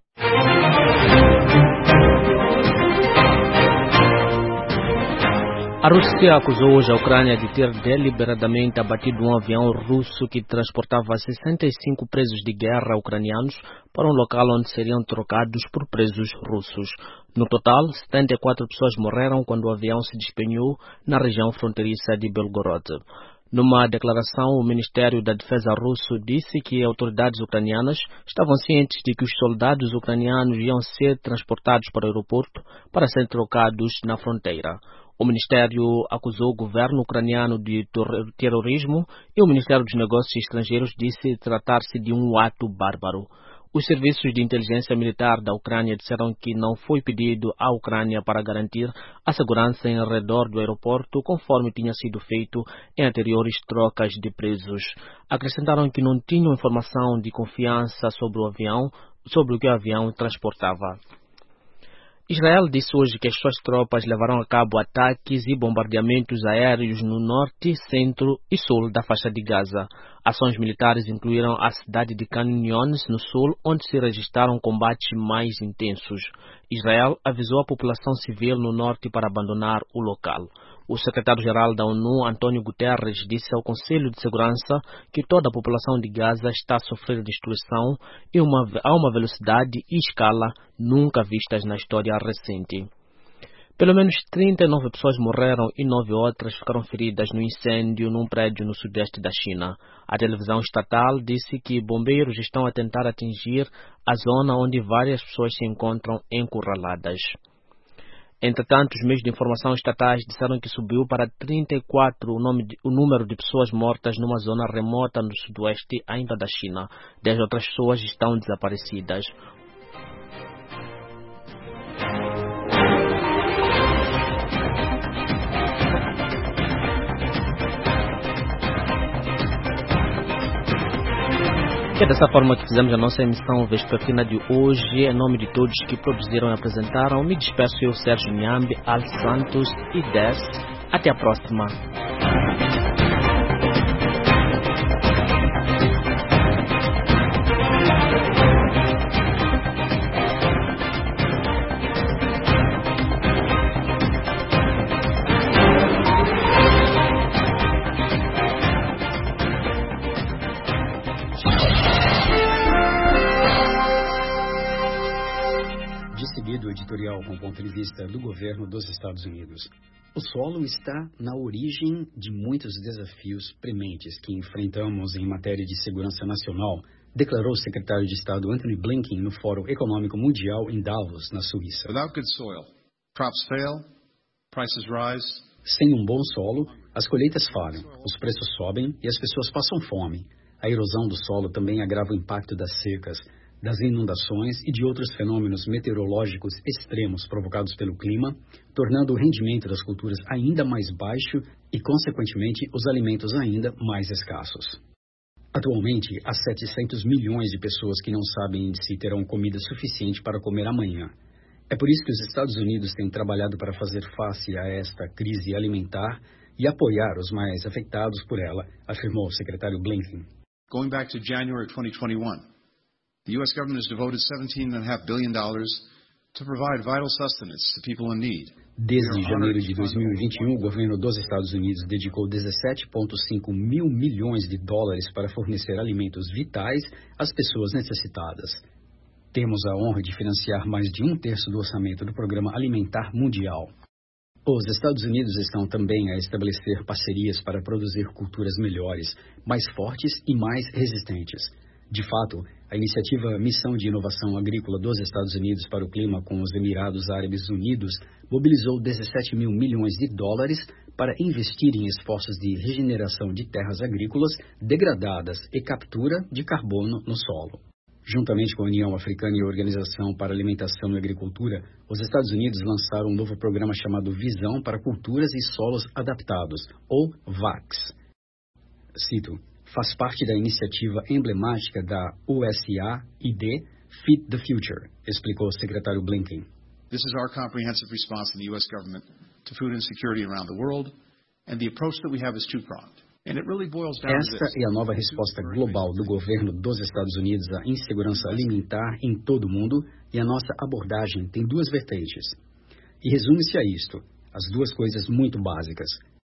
A Rússia acusou hoje a Ucrânia de ter deliberadamente abatido um avião russo que transportava 65 presos de guerra ucranianos para um local onde seriam trocados por presos russos. No total, 74 pessoas morreram quando o avião se despenhou na região fronteiriça de Belgorod. Numa declaração, o Ministério da Defesa russo disse que autoridades ucranianas estavam cientes de que os soldados ucranianos iam ser transportados para o aeroporto para serem trocados na fronteira. O Ministério acusou o governo ucraniano de terrorismo e o Ministério dos Negócios Estrangeiros disse tratar-se de um ato bárbaro. Os serviços de inteligência militar da Ucrânia disseram que não foi pedido à Ucrânia para garantir a segurança em redor do aeroporto, conforme tinha sido feito em anteriores trocas de presos. Acrescentaram que não tinham informação de confiança sobre o que o avião transportava. Israel disse hoje que as suas tropas levaram a cabo ataques e bombardeamentos aéreos no norte, centro e sul da faixa de Gaza. Ações militares incluíram a cidade de Khan Younis, no sul, onde se registraram combates mais intensos. Israel avisou a população civil no norte para abandonar o local. O secretário-geral da ONU, António Guterres, disse ao Conselho de Segurança que toda a população de Gaza está a sofrer destruição a uma velocidade e escala nunca vistas na história recente. Pelo menos 39 pessoas morreram e 9 outras ficaram feridas no incêndio num prédio no sudeste da China. A televisão estatal disse que bombeiros estão a tentar atingir a zona onde várias pessoas se encontram encurraladas. Entretanto, os meios de informação estatais disseram que subiu para 34 o número de pessoas mortas numa zona remota no sudoeste ainda da China. 10 outras pessoas estão desaparecidas. É dessa forma que fizemos a nossa emissão vespertina de hoje. Em nome de todos que produziram e apresentaram, me despeço eu, Sérgio Nhambe, Al Santos e Des. Até a próxima. Editorial com o ponto de vista do governo dos Estados Unidos. O solo está na origem de muitos desafios prementes que enfrentamos em matéria de segurança nacional, declarou o secretário de Estado Antony Blinken no Fórum Econômico Mundial em Davos, na Suíça. Without good soil, crops fail, prices rise. Sem um bom solo, as colheitas falham, os preços sobem e as pessoas passam fome. A erosão do solo também agrava o impacto das secas, das inundações e de outros fenômenos meteorológicos extremos provocados pelo clima, tornando o rendimento das culturas ainda mais baixo e, consequentemente, os alimentos ainda mais escassos. Atualmente, há 700 milhões de pessoas que não sabem se terão comida suficiente para comer amanhã. É por isso que os Estados Unidos têm trabalhado para fazer face a esta crise alimentar e apoiar os mais afetados por ela, afirmou o secretário Blinken. Going back to January 2021, the U.S. government has devoted $17.5 billion to provide vital sustenance to people in need. Desde janeiro de 2021, o governo dos Estados Unidos dedicou 17,5 mil milhões de dólares para fornecer alimentos vitais às pessoas necessitadas. Temos a honra de financiar mais de 1/3 do orçamento do Programa Alimentar Mundial. Os Estados Unidos estão também a estabelecer parcerias para produzir culturas melhores, mais fortes e mais resistentes. De fato, a iniciativa Missão de Inovação Agrícola dos Estados Unidos para o Clima com os Emirados Árabes Unidos mobilizou 17 mil milhões de dólares para investir em esforços de regeneração de terras agrícolas degradadas e captura de carbono no solo. Juntamente com a União Africana e a Organização para a Alimentação e Agricultura, os Estados Unidos lançaram um novo programa chamado Visão para Culturas e Solos Adaptados, ou VACS. Cito: faz parte da iniciativa emblemática da USAID Feed the Future, explicou o secretário Blinken. This is our comprehensive response in the U.S. government to food insecurity around the world, and the approach that we have is two-pronged. And it really boils down to this. Esta é a nova resposta global do governo dos Estados Unidos à insegurança alimentar em todo o mundo, e a nossa abordagem tem duas vertentes. E resume-se a isto, as duas coisas muito básicas.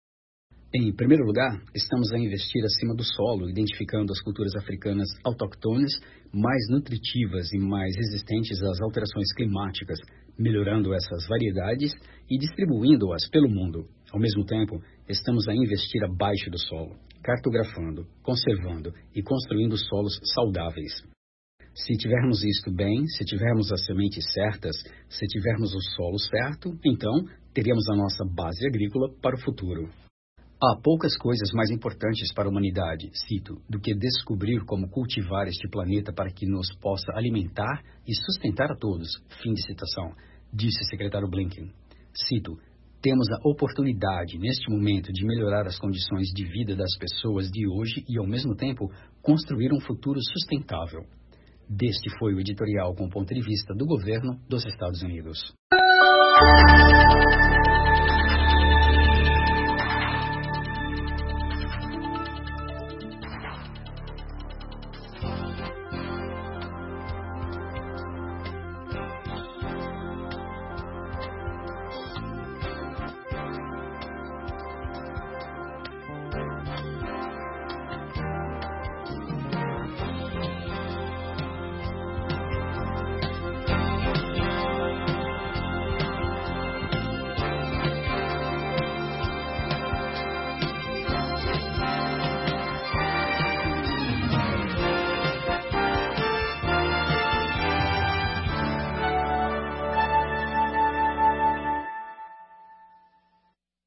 Em primeiro lugar, estamos a investir acima do solo, identificando as culturas africanas autóctones mais nutritivas e mais resistentes às alterações climáticas, melhorando essas variedades e distribuindo-as pelo mundo. Ao mesmo tempo, estamos a investir abaixo do solo, cartografando, conservando e construindo solos saudáveis. Se tivermos isto bem, se tivermos as sementes certas, se tivermos o solo certo, então teremos a nossa base agrícola para o futuro. Há poucas coisas mais importantes para a humanidade, cito, do que descobrir como cultivar este planeta para que nos possa alimentar e sustentar a todos, fim de citação, disse o secretário Blinken. Cito, temos a oportunidade, neste momento, de melhorar as condições de vida das pessoas de hoje e, ao mesmo tempo, construir um futuro sustentável. Deste foi o editorial com o ponto de vista do governo dos Estados Unidos.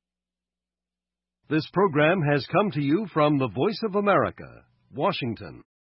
This program has come to you from the Voice of America, Washington.